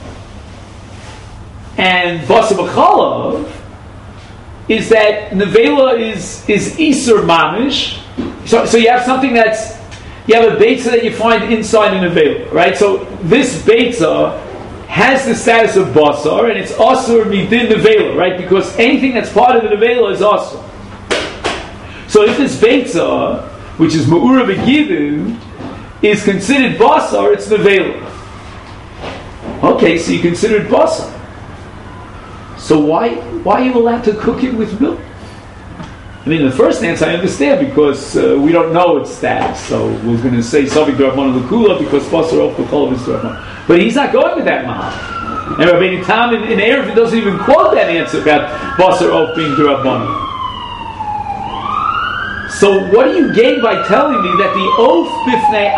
and Basa B'chalav is that Nevela is, is Isur Mamish. So, so you have something that's, you have a Beitza that you find inside a Nevela, right? So this Beitza has the status of basar, and it's asur midin nevela, right? Because anything that's part of the nevela is asur. So if this beitza, which is ma'ura begidin, is considered basar, it's nevela. Okay, so you consider it basar. So why why are you allowed to cook it with milk? I mean, the first answer I understand, because uh, we don't know its status. So we're going to say Savik D'Rabbanan L'Kula because basar of B'chalav is D'Rabbanan. But he's not going with that mahal. And Rabbeinu Tam in, in Eruvin doesn't even quote that answer about basar of being D'Rabbanan. So what do you gain by telling me that the oath b'fnei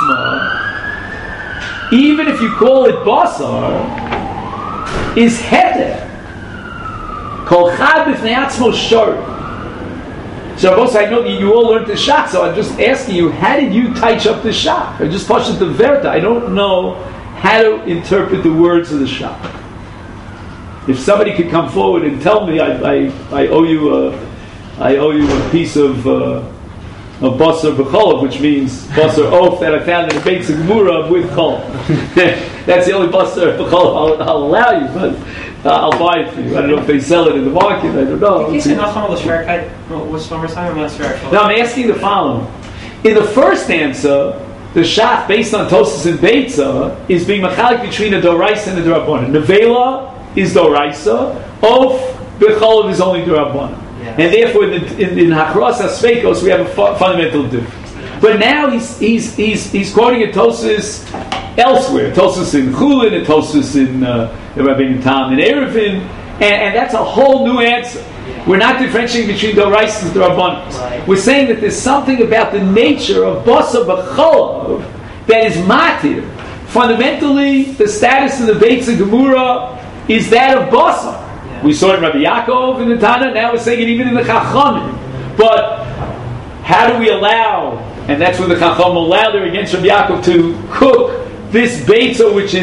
atzma, even if you call it basar, is heter? Kol chad b'fnei atzmo shor. So, both I know that you all learned the shach, so I'm just asking you, how did you touch up the shach? I just touched the verta. I don't know how to interpret the words of the shach. If somebody could come forward and tell me, I, I, I owe you a, I owe you a piece of uh, of basar b'cholav, which means basar oaf that I found in the Beitza Gemura with chol. That's the only basar b'cholav I'll, I'll allow you, but uh, I'll buy it for you. I don't know if they sell it in the market. I don't know.
In case you're not following the shverkai, what's the time? I'm not sure.
No, I'm asking the following. In the first answer, the shach based on Tosfos and Beitza is being machalik between a doraisa and a d'rabbanan. Nevela is doraisa. Oaf b'cholav is only d'rabbanan. Yeah. And therefore, in, the, in, in Hakras HaSveikos, we have a fu- fundamental difference. But now he's he's he's, he's quoting a Tosfos elsewhere. Tosfos in Chulin, and Tosfos in uh, Rabbeinu Tam and Eruvin, and, and that's a whole new answer. Yeah. We're not differentiating between Dorais and D'Rabbanan. Right. We're saying that there's something about the nature of Basa B'cholav that is matir. Fundamentally, the status of the Beitza Gemura is that of Basa. We saw it in Rabbi Yaakov in the Tana, now we're saying it even in the Chachamim. But how do we allow, and that's when the Chachamim allow there against Rabbi Yaakov to cook this Beitza, which is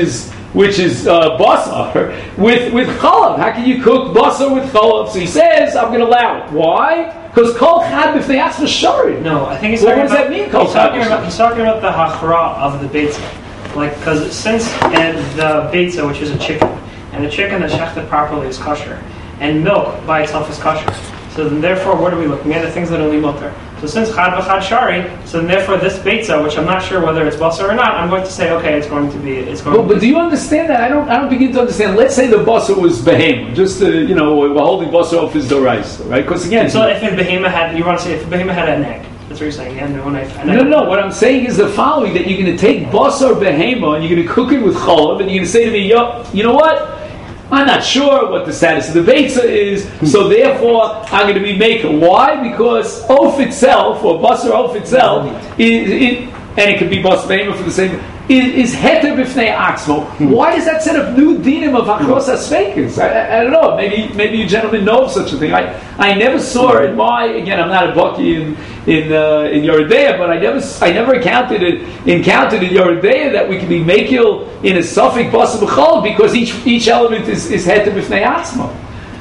which is uh, basar, with with chalav. How can you cook basar with chalav? So he says, I'm going to allow it. Why? Because kol chad b'fnei atzma shari.
No, I think he's
Well,
talking
what does
about,
that mean, kol
he's,
chad
talking about, he's talking about the hachra of the beitza. Like, because since and the beitza, which is a chicken, and the chicken that's shechted properly is kosher, and milk by itself is kosher. So then therefore, what are we looking at? The things that only mutter. So since chad v'chad shari, so then therefore this beitza, which I'm not sure whether it's basar or not, I'm going to say, okay, it's going to be, it's going
But,
to
but
be.
do you understand that? I don't. I don't begin to understand. Let's say the basar was behem. Just uh, you know, we're holding basar off his doraisa, right? Because again,
So if a behema had, you want to say if a behema had an egg, that's what you're saying. Yeah, no, I, I
no, no, no. What I'm saying is the following: that you're going to take basar behema and you're going to cook it with chalav, and you're going to say to me, "Yo, you know what? I'm not sure what the status of the beitza is, so therefore I'm going to be making." Why? Because oaf itself, or basar oaf itself, is, it, and it could be basar behema for the same, is heter b'fnei atzmo. Why does that set up new dinim of hakros hasfekes? I, I, I don't know. Maybe maybe you gentlemen know of such a thing. I, I never saw in my, again, I'm not a baki in in uh, in Yoredeya, but I never I never encountered it encountered in Yoredeya that we can be mekil in a suffix basar b'chol because each each element is is heter b'fnei atzmo.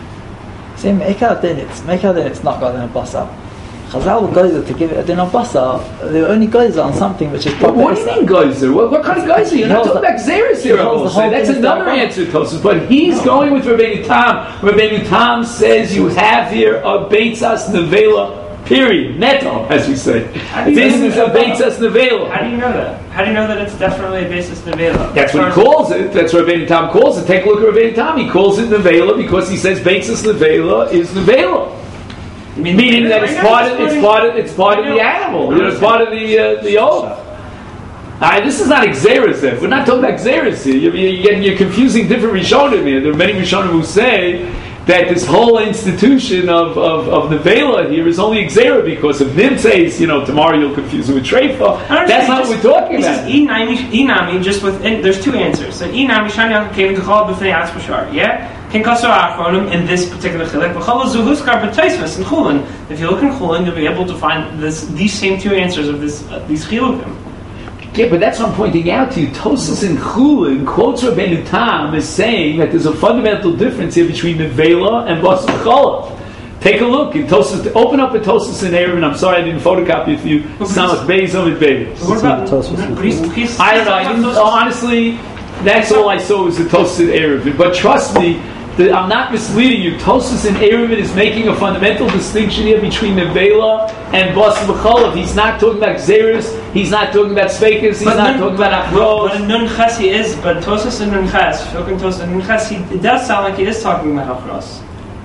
See, make out then it's make out then it's not got in a basar. Chazal goes to give it a din on basar. They only goes on something which is
What,
proper.
what do you mean geyser? What, what kind of geyser? You're not
He
talking
holds
about Xeris here,
he
I
holds
will
the
say.
whole
That's
thing
another
down.
answer, Tosfos. But he's
No.
going with Rabbeinu Tam. Rabbeinu Tam says you have here a Beitzas Nevela, period. Neto, as we say.
do you
This
know
is a
that?
Beitzas Nevela.
How do you know that? How do you know that it's definitely a basis nevela?
That's what he calls it. That's what Rabbeinu Tam calls it. Take a look at Rabbeinu Tam. He calls it Nevela because he says Beitzas Nevela is Nevela. Meaning that it's part of it's part of it's part of the animal. You know, it's part of the uh, the oath. Alright, this is not Xeris. We're not talking about Xeris here. You're, you're, you're confusing different Rishonim here. There are many Rishonim who say that this whole institution of of, of Nevela here is only Xera because if Nimtzeis, you know, tomorrow you'll confuse it with Treifa. That's not what we're talking
He
about.
says inami, inami just with and there's two answers. So inami shani came to call b'fnei atzmashar. Yeah, can kasser achronim in this particular chilek. B'chol zuhuskar b'taisvus in Chulin. If you look in Chulin, you'll be able to find this these same two answers of this uh, these chilukim.
Yeah, but that's what I'm pointing out to you. Tosas in Chulin quotes Rabbeinu Tam as saying that there's a fundamental difference here between Nevela and Basar Chalav. Take a look. In Tosas, open up a Tosas in Erev, and I'm sorry I didn't photocopy it for you. Samach Beis Omid Beis.
What about
Tosfos?
please, please,
I don't know. I didn't, oh, honestly, that's all I saw was the Tosas in Erev. But trust me, the, I'm not misleading you. Tosas in Erev is making a fundamental distinction here between Nevela and Basar Chalav. He's not talking about Xeris. He's not talking about Sveikas. He's
But
not
nun-
talking about
But
Achros.
in Nun Ches he is, but Tosas in Nun Ches, Shokin Tosas in Nun Ches, he, it does sound like he is talking about Achros.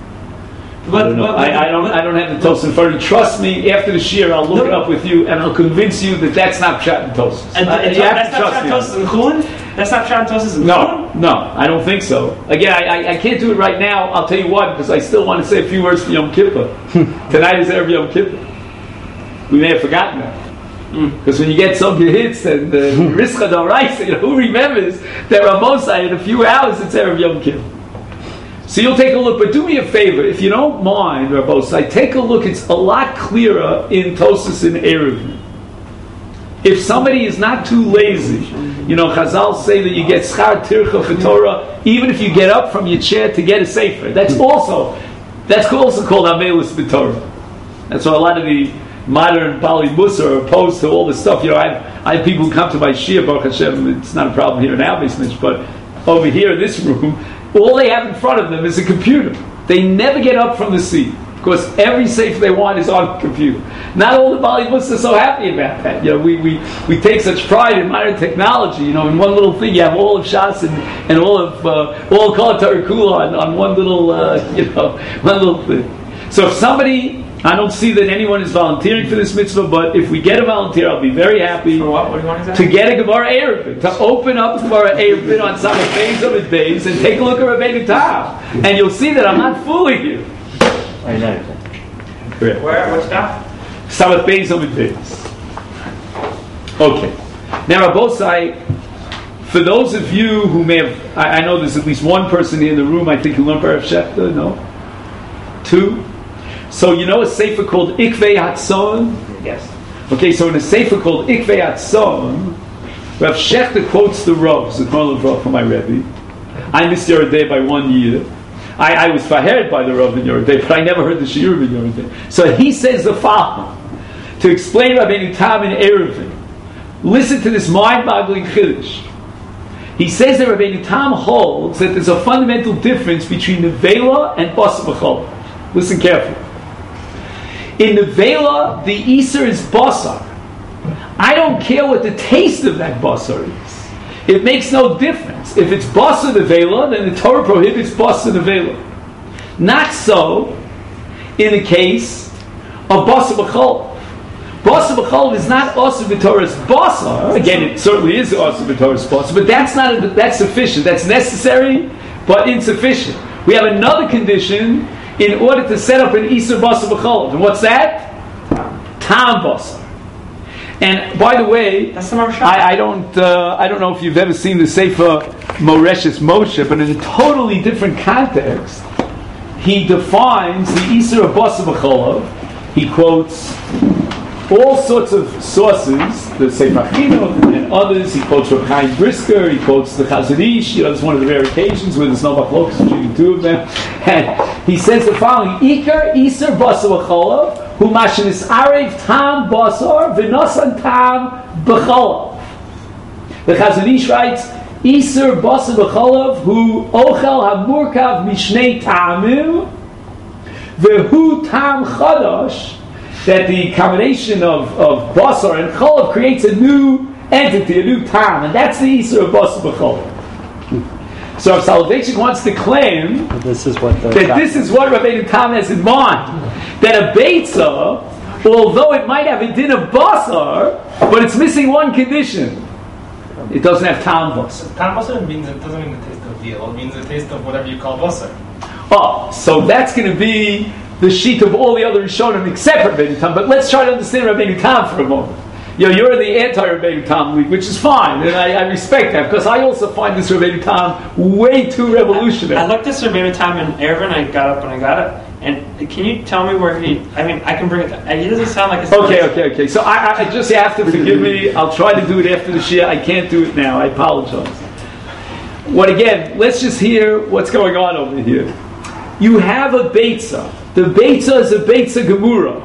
I don't know. I, I don't. I don't have the Tosas in front of me. Trust me. After the shir, I'll look
No.
it up with you, and I'll convince you that that's not Pshat and Tosas.
And,
Uh,
and
you have
that's
to
not
trust me.
Pshat Tosas in Chulin? That's not Pshat Tosas in
No,
Chulin?
no, I don't think so. Again, I, I, I can't do it right now. I'll tell you why, because I still want to say a few words for Yom Kippur. Tonight is Erev Yom Kippur. We may have forgotten that. Because when you get some good hits and uh, Rischa D'Oraisa, you know, who remembers that Ramosai in a few hours it's Erev Yom Kippur. So you'll take a look, but do me a favor, if you don't mind, Rabosai, take a look. It's a lot clearer in Tosas and Erev. If somebody is not too lazy, you know, Chazal say that you get schar tircha for Torah, even if you get up from your chair to get a sefer. That's also that's also called amelus b'Torah. That's why a lot of the modern Bali Musa are opposed to all this stuff. You know, I have, I have people who come to my shir, Baruch Hashem. It's not a problem here in our basement, but over here in this room, all they have in front of them is a computer. They never get up from the seat. Because every sefer they want is on computer. Not all the Bali Musa are so happy about that. You know, we, we, we take such pride in modern technology. You know, in one little thing you have all of Shas and, and all of uh, all Kol Tarikula on, on one little uh, you know one little thing. So if somebody, I don't see that anyone is volunteering for this mitzvah, but if we get a volunteer, I'll be very happy.
For what? What do you want exactly?
To get a Gemara Erevin, to open up Gemara Erevin on Samach Beis Omid Beis and take a look at Rabbeinu Tam, and you'll see that I'm not fooling you.
I know.
Correct.
Where? What stuff?
Samach Beis Omid Beis. Okay. Now, Rabosai, for those of you who may have, I, I know there's at least one person here in the room, I think who learned Baruch Shechta, no? Two? So you know a sefer called Ikvei Hatzon?
Yes.
Okay, so in a sefer called Ikvei Hatzon, Rav Shechter quotes the Rav, Zichron Livracha, my Rebbe. I missed Yerodei by one year. I, I was fahered by the Rav in Yerodei, but I never heard the Shiurim in Yerodei. So he says the following to explain Rabbeinu Tam in Eruvin. Listen to this mind-boggling chiddush. He says that Rabbeinu Tam holds that there's a fundamental difference between nevela and basar b'chol. Listen carefully. In nevela, the iser is basar. I don't care what the taste of that basar is. It makes no difference. If it's basar nevela, then the Torah prohibits basar nevela. Not so in the case of basar b'chol. Basar b'chol is not asur b'Torah's basar. Again, it certainly is asur b'Torah's basar, but that's not a, that's sufficient. That's necessary, but insufficient. We have another condition in order to set up an isur basar b'chol, and what's that? Tam basar. And by the way,
that's the
I, I don't uh, I don't know if you've ever seen the Sefer Moreshes Moshe, but in a totally different context, he defines the isur of basar b'chol. He quotes all sorts of sources, the Sefer Chinuch and others. He quotes Rav Chaim Brisker, he quots the Chazon Ish. You know, it's one of the rare occasions where there's no machlokas between the two of them. And he says the following: Ikar Isur Basar B'cholav, Hu Mashenis Arev Tam Basar V'Nosan Tam B'cholav. The Chazon Ish writes: Isur Basar B'cholav Hu Ochel HaMurkav Mishnei Ta'amim V'Hu Tam Chadash. That the combination of, of basar and cholav creates a new entity, a new tam, and that's the isur of basar b'cholav. So if Soloveitchik wants to claim
this is what the
that this is what Rabbeinu Tam has in mind, that a beitza, although it might have a din of basar, but it's missing one condition. It doesn't have tam basar.
Tam basar means it doesn't mean the taste of veal. It means the taste of whatever you call basar.
Oh, so that's going to be the sheet of all the other Rishonim except Rabbeinu Tam. But let's try to understand Rabbeinu Tam for a moment. You know, you're in the anti-Rabbeinu Tam league, which is fine, and I, I respect that, because I also find this Rabbeinu Tam way too revolutionary.
I, I looked at Rabbeinu Tam in Eruvin, I got up and I got it, and can you tell me where he, I mean, I can bring it down. He doesn't sound like it's...
Okay, okay, okay. So I, I just have to forgive me. I'll try to do it after the Shia. I can't do it now. I apologize. What again, let's just hear what's going on over here. You have a beitza. The beitza is a beitza gemura.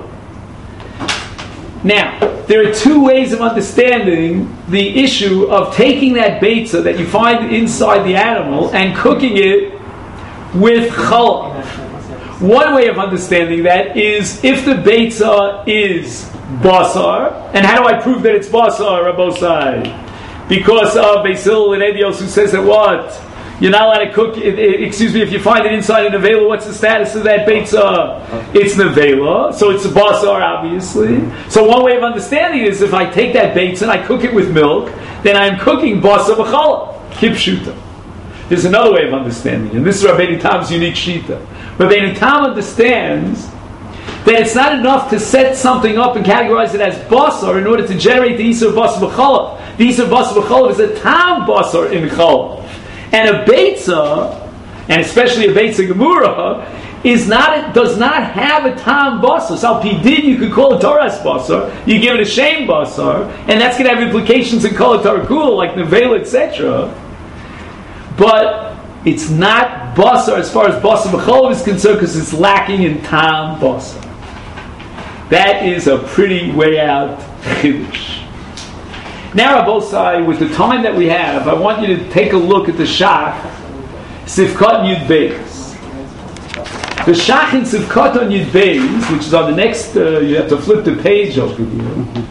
Now, there are two ways of understanding the issue of taking that beitza that you find inside the animal and cooking it with challah. One way of understanding that is if the beitza is basar, and how do I prove that it's basar, Rabosai? Because of Beis Hillel and Edios, who says that what? You're not allowed to cook, it, it, excuse me, if you find it inside a nevela, what's the status of that beitza? It's nevela, so it's a basar, obviously. So one way of understanding it is if I take that beitza and I cook it with milk, then I'm cooking basar b'challah, kipshuta. There's another way of understanding, and this is Rabbeinu Tam's unique shita. Rabbeinu Tam understands that it's not enough to set something up and categorize it as basar in order to generate the isur basar b'challah. The isur basar b'challah is a tam basar in challah. And a beitza, and especially a beitza gemura, is not does not have a tam basar. So al pi din you could call it Torah's basar. You give it a shame basar, and that's going to have implications in kol tarakul like nevela, et cetera. But it's not basar as far as basar b'chol is concerned because it's lacking in tam basar. That is a pretty way out chiddush. Now, Rabosai, with the time that we have, I want you to take a look at the Shach, Sivkot Yud Beis. The Shach in Sivkot on Yud Beis, which is on the next, uh, you have to flip the page over here,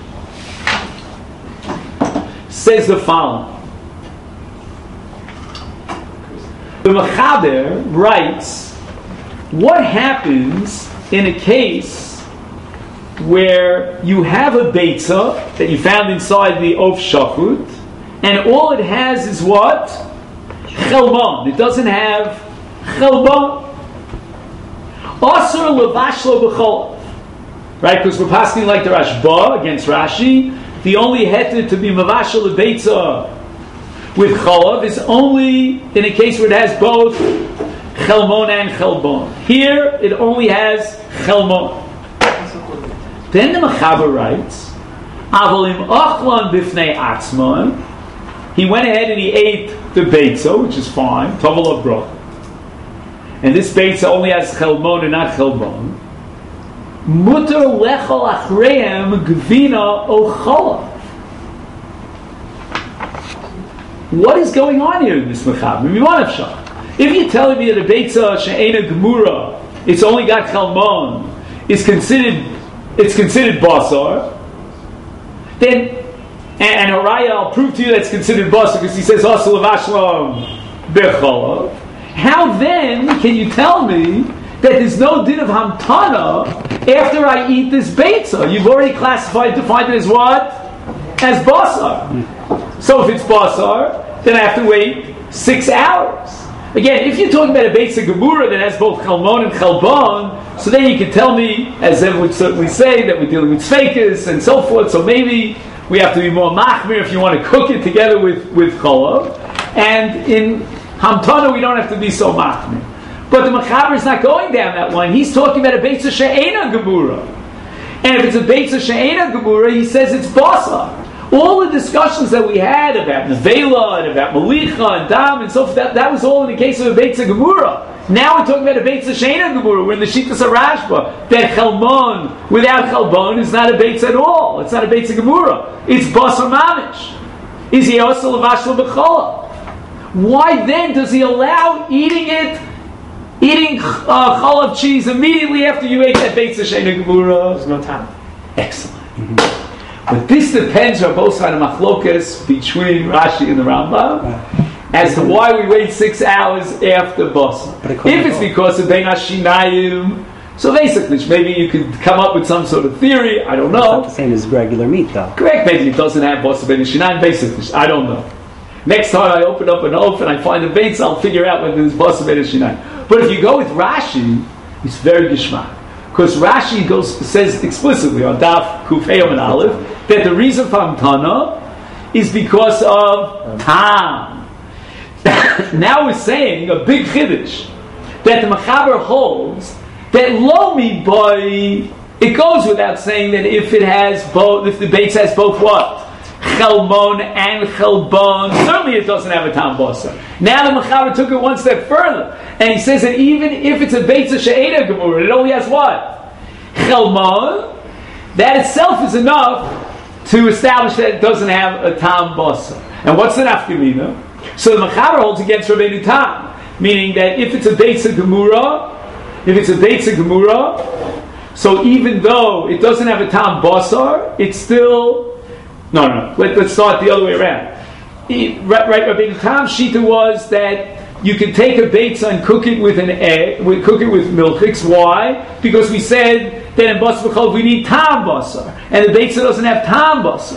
says the following. The Mechaber writes, what happens in a case where you have a beitza that you found inside the of shachut, and all it has is what? Chelbon. It doesn't have chelbon. Asur levashlo b'chol. Right? Because we're passing like the Rashba against Rashi. The only heter to be mavashel beitza with cholav is only in a case where it has both chelmon and chelbon. Here it only has chelmon. Then the Mechaber writes, "Avolim ochlan bifnei atzmon he went ahead and he ate the beitza, which is fine, Tovel of Bracha. And this beitza only has chelmon and not chelbon. Mutter lechol achreim gvina o chala. What is going on here in this mechaber? If you're telling me that a beitza she'ena gemura, it's only got chelmon, is considered, it's considered basar, then, and, and Haraya, I'll prove to you that's considered basar because he says asal avashlam bechalav. How then can you tell me that there's no din of hamtana after I eat this beitza? You've already classified, defined it as what? As basar. So if it's basar, then I have to wait six hours. Again, if you're talking about a beitza gemura that has both chalmon and chalbon, so then you can tell me, as Ev would certainly say, that we're dealing with sfeikis and so forth, so maybe we have to be more machmir if you want to cook it together with, with cholav. And in hamtana, we don't have to be so machmir. But the mechaber is not going down that line. He's talking about a beitza she'ena gemura. And if it's a beitza she'ena gemura, he says it's basar. All the discussions that we had about nevela and about malicha and dam and so forth, that, that was all in the case of a beitza gemura. Now we're talking about a beitza she'ena gemura. We're in the Shittas HaRashba. That chalmon without chalbon is not a beitza at all. It's not a beitza gemura. It's basar mamish. Is he also levashla b'chola? Why then does he allow eating it, eating uh, chalav cheese immediately after you ate that beitza she'ena gemura?
There's no time.
Excellent. Mm-hmm. But this depends on both sides of machlokas between Rashi and the Rambam as to why we wait six hours after basar. If it's because of bein hashinayim, so basically maybe you could come up with some sort of theory. I don't know.
It's not the same as regular meat, though.
Correct. Maybe it doesn't have basar bein hashinayim. Basically, I don't know. Next time I open up an oven and I find a beitza, I'll figure out whether there's basar bein hashinayim. But if you go with Rashi, it's very gishmak. Because Rashi goes says explicitly on Daf Kuf Heyom and Aleph that the reason for Hamtana is because of Tam. Now we're saying a big chiddush that the Mechaber holds that lo mi boy. It goes without saying that if it has both, if the beitza has both what? Chalmon and Chalbon, certainly it doesn't have a tam basar. Now the Mechaber took it one step further, and he says that even if it's a beitza she'ena gemura, it only has what? Chalmon. That itself is enough to establish that it doesn't have a tam basar. And what's the nafkamina? So the Mechaber holds against Rabbeinu Tam, meaning that if it's a beitza gemura, if it's a beitza gemura, so even though it doesn't have a tam basar, it's still. No, no, Let, let's start the other way around. He, right, right, Rabbeinu Tam's shita was that you can take a beitza and cook it with an egg, we cook it with milchiks. Why? Because we said that in basar b'chol we need tam basar, and the beitza doesn't have tam basar.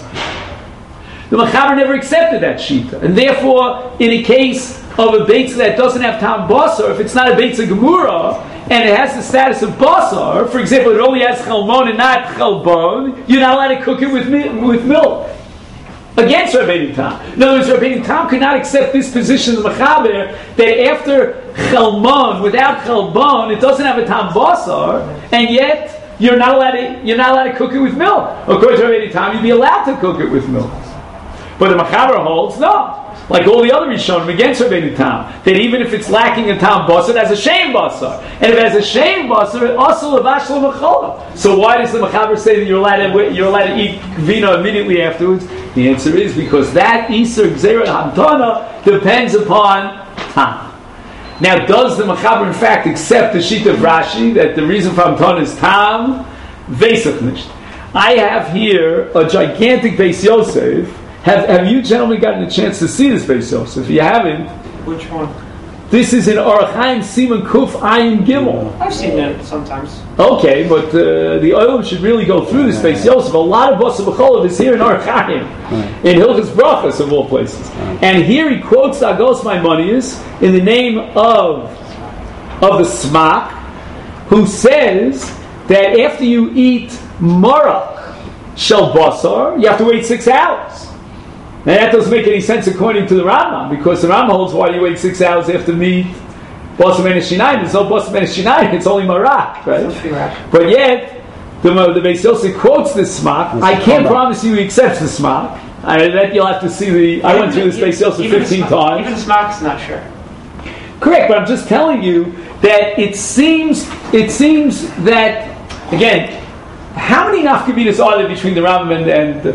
The Mechaber never accepted that shita, and therefore, in a case of a beitza that doesn't have tam basar, if it's not a beitza gemura, and it has the status of basar, for example, it only has chalmon and not chalbon, you're not allowed to cook it with with milk. Against Rabbeinu Tam. In other words, Rabbeinu Tam could not accept this position of the Mechaber that after chalmon, without chalbon, it doesn't have a tam basar, and yet you're not allowed to you're not allowed to cook it with milk. According to Rabbeinu Tam, you'd be allowed to cook it with milk. But the Mechaber holds no. Like all the other Rishonim against Rabbeinu Tam, that even if it's lacking a tam basar, it has a shame basar, and if it has a shame basar, it also levashla b'chola. So why does the Mechaber say that you're allowed to you're allowed to eat vino immediately afterwards? The answer is because that Isur Gzeira Hamtana depends upon tam. Now, does the Mechaber in fact accept the sheet of Rashi that the reason for Hamtana is tam? Vesach nicht. I have here a gigantic Beis Yosef. Have Have you gentlemen gotten a chance to see this Beis Yosef? If you haven't,
Which one?
this is in Orach Chaim Siman Kuf Ayin Gimel.
I've seen it sometimes.
Okay, but uh, the Olam should really go through this Beis Yosef. A lot of Basar B'cholav is here in Orach Chaim, in Hilchos Brachos of all places. And here he quotes Agos Maimonides in the name of of the Smak, who says that after you eat Marach Shel Basar, you have to wait six hours. Now that doesn't make any sense according to the Rambam, because the Rambam holds why you wait six hours after meat basar bein hashinayim. There's no basar bein hashinayim, it's only marak, right? But yet The, the Beis Yosef quotes this smak. I can't promise you he accepts the smak. I that you'll have to see the. I went through this Beis Yosef fifteen times.
Even the smak's not sure.
Correct, but I'm just telling you that it seems it seems that again, how many nafkaminas are there between the Rambam and,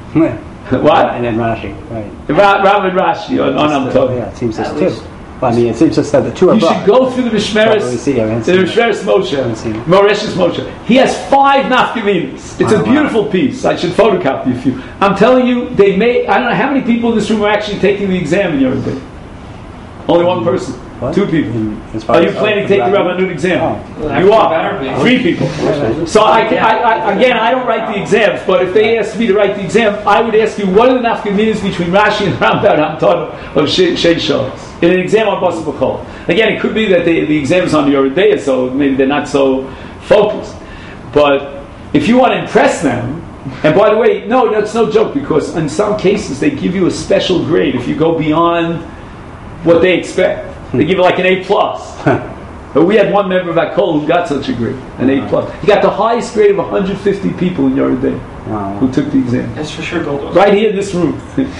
and what?
And then Rashi, right?
Rambam and Rashi on, on Amtov.
Yeah, it seems just two. Well, I mean, it seems just that the two are
You
brought.
should go through the Mishmeres, the Mishmeres Moshe, Moresh's Moshe. He has five nafkaminas. It's
wow,
a beautiful
wow. piece.
I should photocopy a few. I'm telling you, they may. I don't know how many people in this room are actually taking the exam in your day. Only one person.
What?
Two people.
In, as far
Are you
as,
planning
uh,
to take the
Rabbanut?
Rabbanut exam?
Oh.
You
Better be.
are. Three people. So I, can, I, I, again, I don't write the exams, but if they asked me to write the exam, I would ask you, what are the nafkaminas between Rashi and Rambam Hamtana of Shei Shos? In an exam on Basa B'chol. Again, it could be that they, the exam is on the Yoredeya, so maybe they're not so focused. But if you want to impress them, and by the way, no, that's no joke, because in some cases they give you a special grade if you go beyond what they expect. They give you like an A plus. But we had one member of our Kol who got such a grade, an A plus. He got the highest grade of one hundred fifty people in Yoredeya
Wow.
who took the exam.
That's for sure gold.
Right here in this room.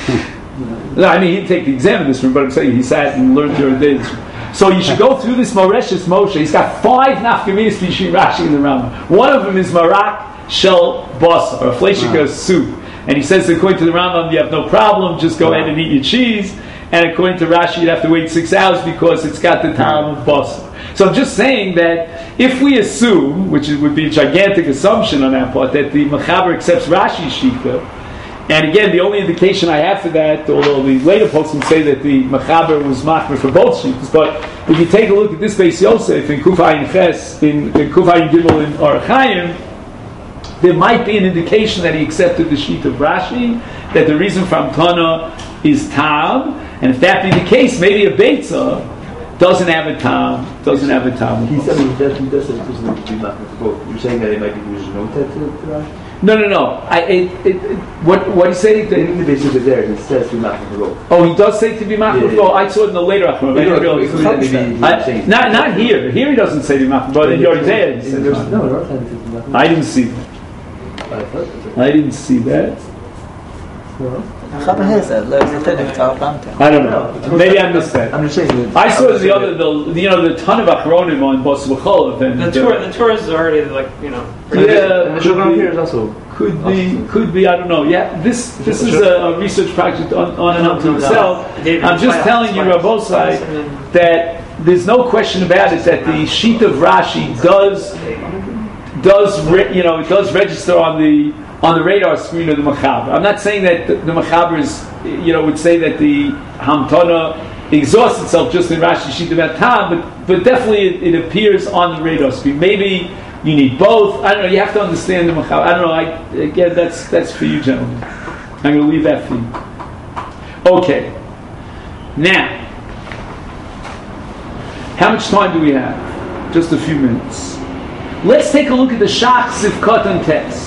No, I mean, he didn't take the exam in this room, but I'm saying he sat and learned your day in this room. So you should go through this Moresh's Moshe. He's got five nafkaminas between Rashi and the Rambam. One of them is Marak Shel Basar, or Fleshika soup. And he says, according to the Rambam, you have no problem, just go ahead and eat your cheese. And according to Rashi, you'd have to wait six hours because it's got the time of Basar. So I'm just saying that if we assume, which would be a gigantic assumption on our part, that the Mechaber accepts Rashi's Shita, and again, the only indication I have for that, although the later poskim say that the Mechaber was machmer for both Shitas, but if you take a look at this Beis Yosef in Kuf Ayin Ches, in, in Kuf Ayin Gimel in Orach Chaim, there might be an indication that he accepted the sheet of Rashi, that the reason for Amtana is Tam, and if that be the case, maybe a Beitza doesn't have a Tam, doesn't have a Tam.
He said he does, he does say it doesn't be machmer for both. You're saying that it might be used no to Rashi?
No, no, no. I, it, it, it, what, what do you say?
The in the basis of there, it says to be machmer for both.
Oh, he does say to be machmer.
Yeah, yeah.
Oh, I saw it in the later Achron. I didn't realize. I- Not, not here. Here he doesn't say to be machmer, but in your day.
No, no, time it says to be machmer.
I didn't see that.
I thought it was
I didn't see that.
Chaba here said, "Lo zitenu tar bantam."
I don't know. Maybe I missed that.
I'm just saying that.
I saw the other, the you know, the ton of Achronim on Bas B'chol. And
The tour, the tour is already like you know.
And
Yeah,
the Shulchan here is also.
could be, could be. I don't know. Yeah, this this is a, a research project on, on and unto itself. I'm just telling you, Rabbosai, that there's no question about it that the sheet of Rashi does does re, you know it does register on the on the radar screen of the Mechaber. I'm not saying that the, the Mechaber is you know would say that the Hamtana exhausts itself just in Rashi sheet about Tam, but but definitely it, it appears on the radar screen. Maybe you need both. I don't know. You have to understand the Mechaber. I don't know. I, again, that's that's for you, gentlemen. I'm going to leave that for you. Okay. Now, how much time do we have? Just a few minutes. Let's take a look at the Shach Sivkot and Tes.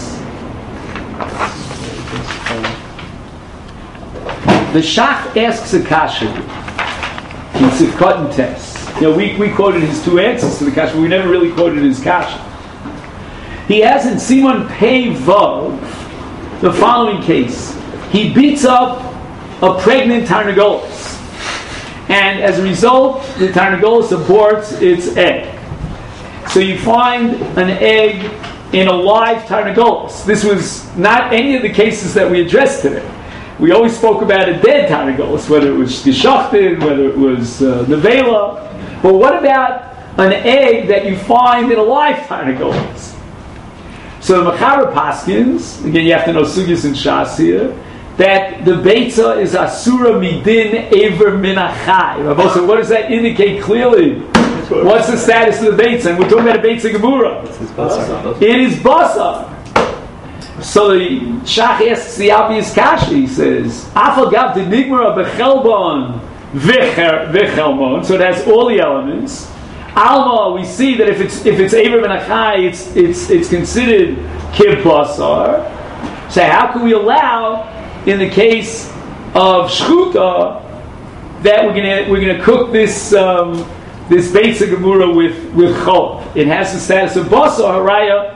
The Shach asks a kasha in Sivkot and Tes. You know, we, we quoted his two answers to the kasha, but we never really quoted his kasha. He has in Simon Pei Vav the following case. He beats up a pregnant Tarnagolis, and as a result, the Tarnagolis aborts its egg. So you find an egg in a live Tarnagolis. This was not any of the cases that we addressed today. We always spoke about a dead Tarnagolis, whether it was Geshachted, whether it was uh, Nevela. But what about an egg that you find in a live Tarnagolis? So the Mechaber Paskins, again you have to know Sugyas and Shas here, that the Beitza is Asura Midin Ever Minachai. So what does that indicate clearly? What's the status of the Beitza? And we're talking about a Beitza Gemura. It is Basar. So the Shach asks the obvious kasha. He says, Afal Gav de Nigmara Bechelbon Vichelmon. So it has all the elements. Alma, we see that if it's if it's Ever Minachai, it's it's it's considered Kib Basar. So how can we allow, in the case of Shchuta, that we're gonna we're gonna cook this um, this Beitza Gemura with with Chol? It has the status of Basar Haraya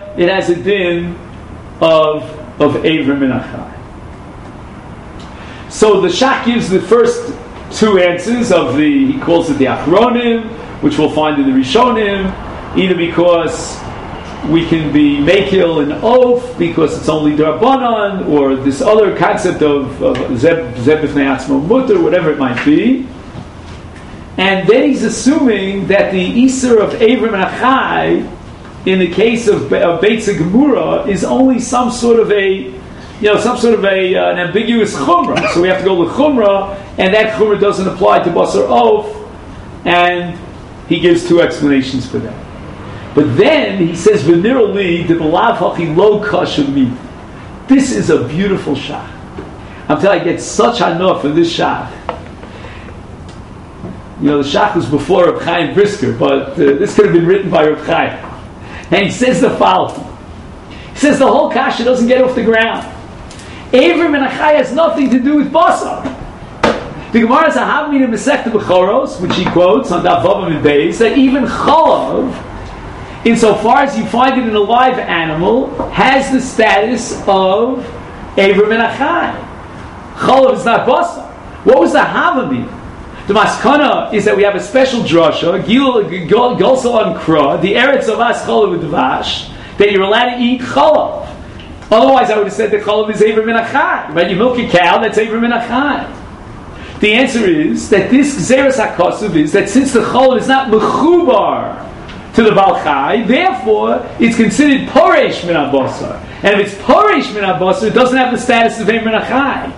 Gemura, it has a din of of Avram and Achai. So the Shach gives the first two answers of the, he calls it the Achronim, which we'll find in the Rishonim, either because we can be Mekil and Oaf, because it's only D'Rabbanan, or this other concept of, of Zeb B'fnei Atzmo Mutter, whatever it might be. And then he's assuming that the Isser of Avram and Achai, in the case of, of Beitza Gemura, is only some sort of a, you know, some sort of a uh, an ambiguous chumrah. So we have to go with chumrah, and that chumrah doesn't apply to Basar Oaf, and he gives two explanations for that. But then he says, "V'nira li de b'lav hachi lo kasha mi." This is a beautiful shach. I'm telling you, I get such enough for this shach. You know, the shach was before Reb Chaim Brisker, but uh, this could have been written by Reb Chaim. And he says the following. He says the whole kasha doesn't get off the ground. Avram and Achai has nothing to do with Basar. The Gemara is a Havmin in Masechta Bechoros, which he quotes on Daf Vavam and Beis, that even Chalav, insofar as you find it in a live animal, has the status of Avram and Achai. Chalav is not Basar. What was the Havmin? The maskana is that we have a special drasha, Gilsal on Kra, the Eretz of As Chalav with Vash, that you're allowed to eat Chalav. Otherwise, I would have said that Chalav is Avram and Achai. Right? You milk a cow, that's Avram and Achai. The answer is that this Gzeres HaKosuv is that since the Chalav is not Mechubar to the Balchai, therefore it's considered Poresh Min HaBasar. And if it's Poresh Min HaBasar, it doesn't have the status of Avram and Achai.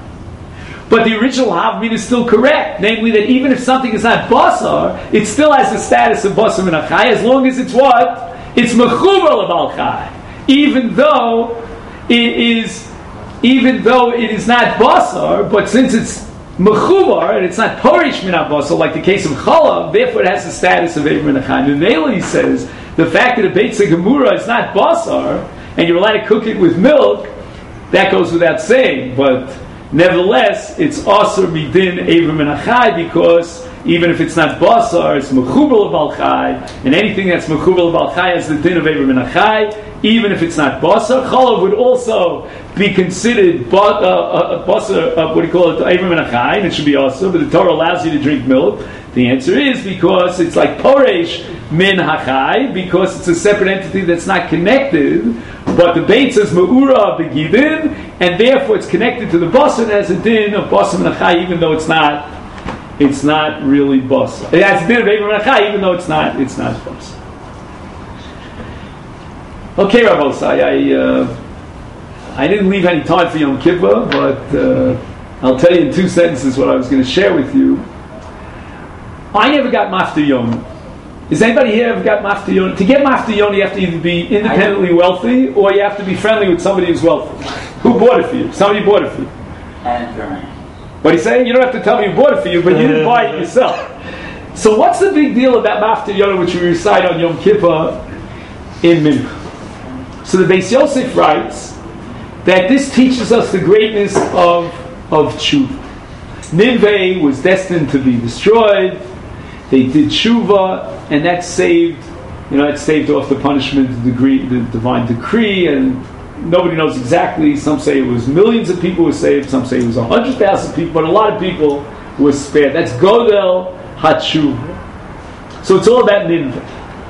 But the original Havmin is still correct, namely that even if something is not Basar, it still has the status of Basar Min HaChai, as long as it's what? It's Mechubar L'Balchai. Even though it is, even though it is not Basar, but since it's Mechubar, and it's not Porish Min HaBasar, like the case of Chalav, therefore it has the status of Avram Min HaChai. Memele, he says, the fact that a Beitza Gemura is not Basar, and you're allowed to cook it with milk, that goes without saying, but nevertheless, it's Asr Midin Avram and Achai, because even if it's not Basar, it's Mechubar L'Balchai, and anything that's Mechubar L'Balchai has the din of Avram and Achai, even if it's not Basar. Chalav would also be considered ba- uh, uh, Basar, uh, what do you call it, Avram and Achai, and it should be Asr, but the Torah allows you to drink milk. The answer is because it's like Poresh Min Hachai, because it's a separate entity that's not connected, but the Beit says Me'ura Begidin, and therefore it's connected to the Basar as a din of Basar Min Hachai, even though it's not, it's not really Basar. It has a din of Avram Min Hachai, even though it's not, it's not Basar. Okay, Rabbosai, I uh, I didn't leave any time for Yom Kippur, but uh, I'll tell you in two sentences what I was going to share with you. I never got Mafta Yonah. Has anybody here ever got Mafta Yonah? To get Mafta Yonah, you have to either be independently wealthy or you have to be friendly with somebody who's wealthy. Who bought it for you? Somebody bought it for you. What he's saying, you don't have to tell me who bought it for you, but you didn't buy it yourself. So what's the big deal about Mafta Yonah, which we recite on Yom Kippur in Mincha? So the Beis Yosef writes that this teaches us the greatness of, of tshuva. Nineveh was destined to be destroyed. They did tshuva, and that saved, you know, it saved off the punishment, the, degree, the divine decree, and nobody knows exactly. Some say it was millions of people were saved. Some say it was a hundred thousand people, but a lot of people were spared. That's Godel HaTshuva. So it's all about Nineveh.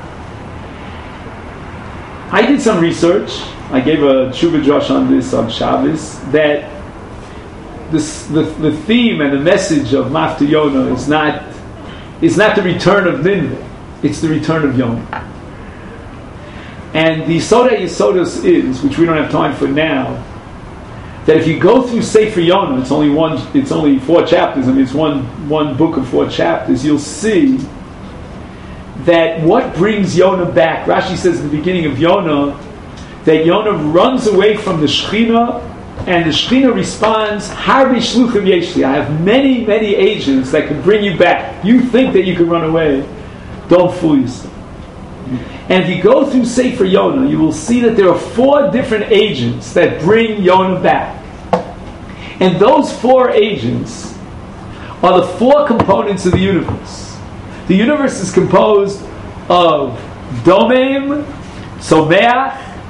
I did some research. I gave a tshuva drush on this on Shabbos, that this, the, the theme and the message of Mafta Yonah is not is not the return of Nineveh, it's the return of Yonah. And the Yisodei Yisodos is, which we don't have time for now, that if you go through Sefer Yonah, it's only one, it's only four chapters. I mean, it's one one book of four chapters. You'll see that what brings Yonah back. Rashi says at the beginning of Yonah that Yonah runs away from the Shechina, and the Shechina responds, Harbi Shluchim Yeshli. I have many, many agents that can bring you back. You think that you can run away. Don't fool yourself. And if you go through Sefer Yonah, you will see that there are four different agents that bring Yonah back. And those four agents are the four components of the universe. The universe is composed of Domem, Someach,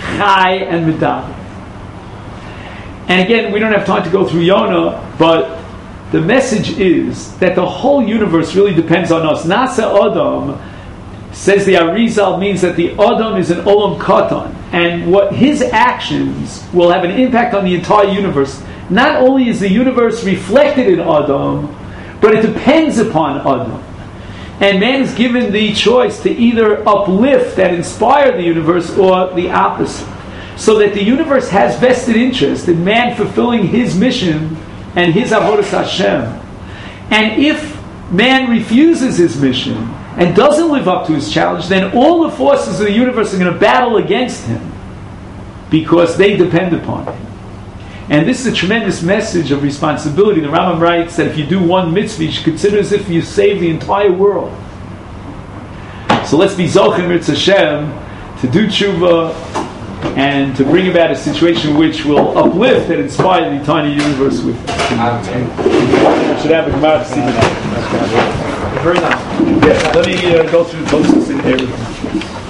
chai and medar. And again, we don't have time to go through Yonah, but the message is that the whole universe really depends on us. Nasa Adam, says the Arizal, means that the Adam is an Olam Katan, and what his actions will have an impact on the entire universe. Not only is the universe reflected in Adam, but it depends upon Adam. And man is given the choice to either uplift and inspire the universe or the opposite. So that the universe has vested interest in man fulfilling his mission and his avodas Hashem. And if man refuses his mission and doesn't live up to his challenge, then all the forces of the universe are going to battle against him because they depend upon him. And this is a tremendous message of responsibility. The Rambam writes that if you do one mitzvah, you should consider as if you saved the entire world. So let's be zochim Mirz Hashem to do tshuva and to bring about a situation which will uplift and inspire the entire universe with us. I should have a Gemara to see that. Very nice. Yes, let me uh, go through the process in everything.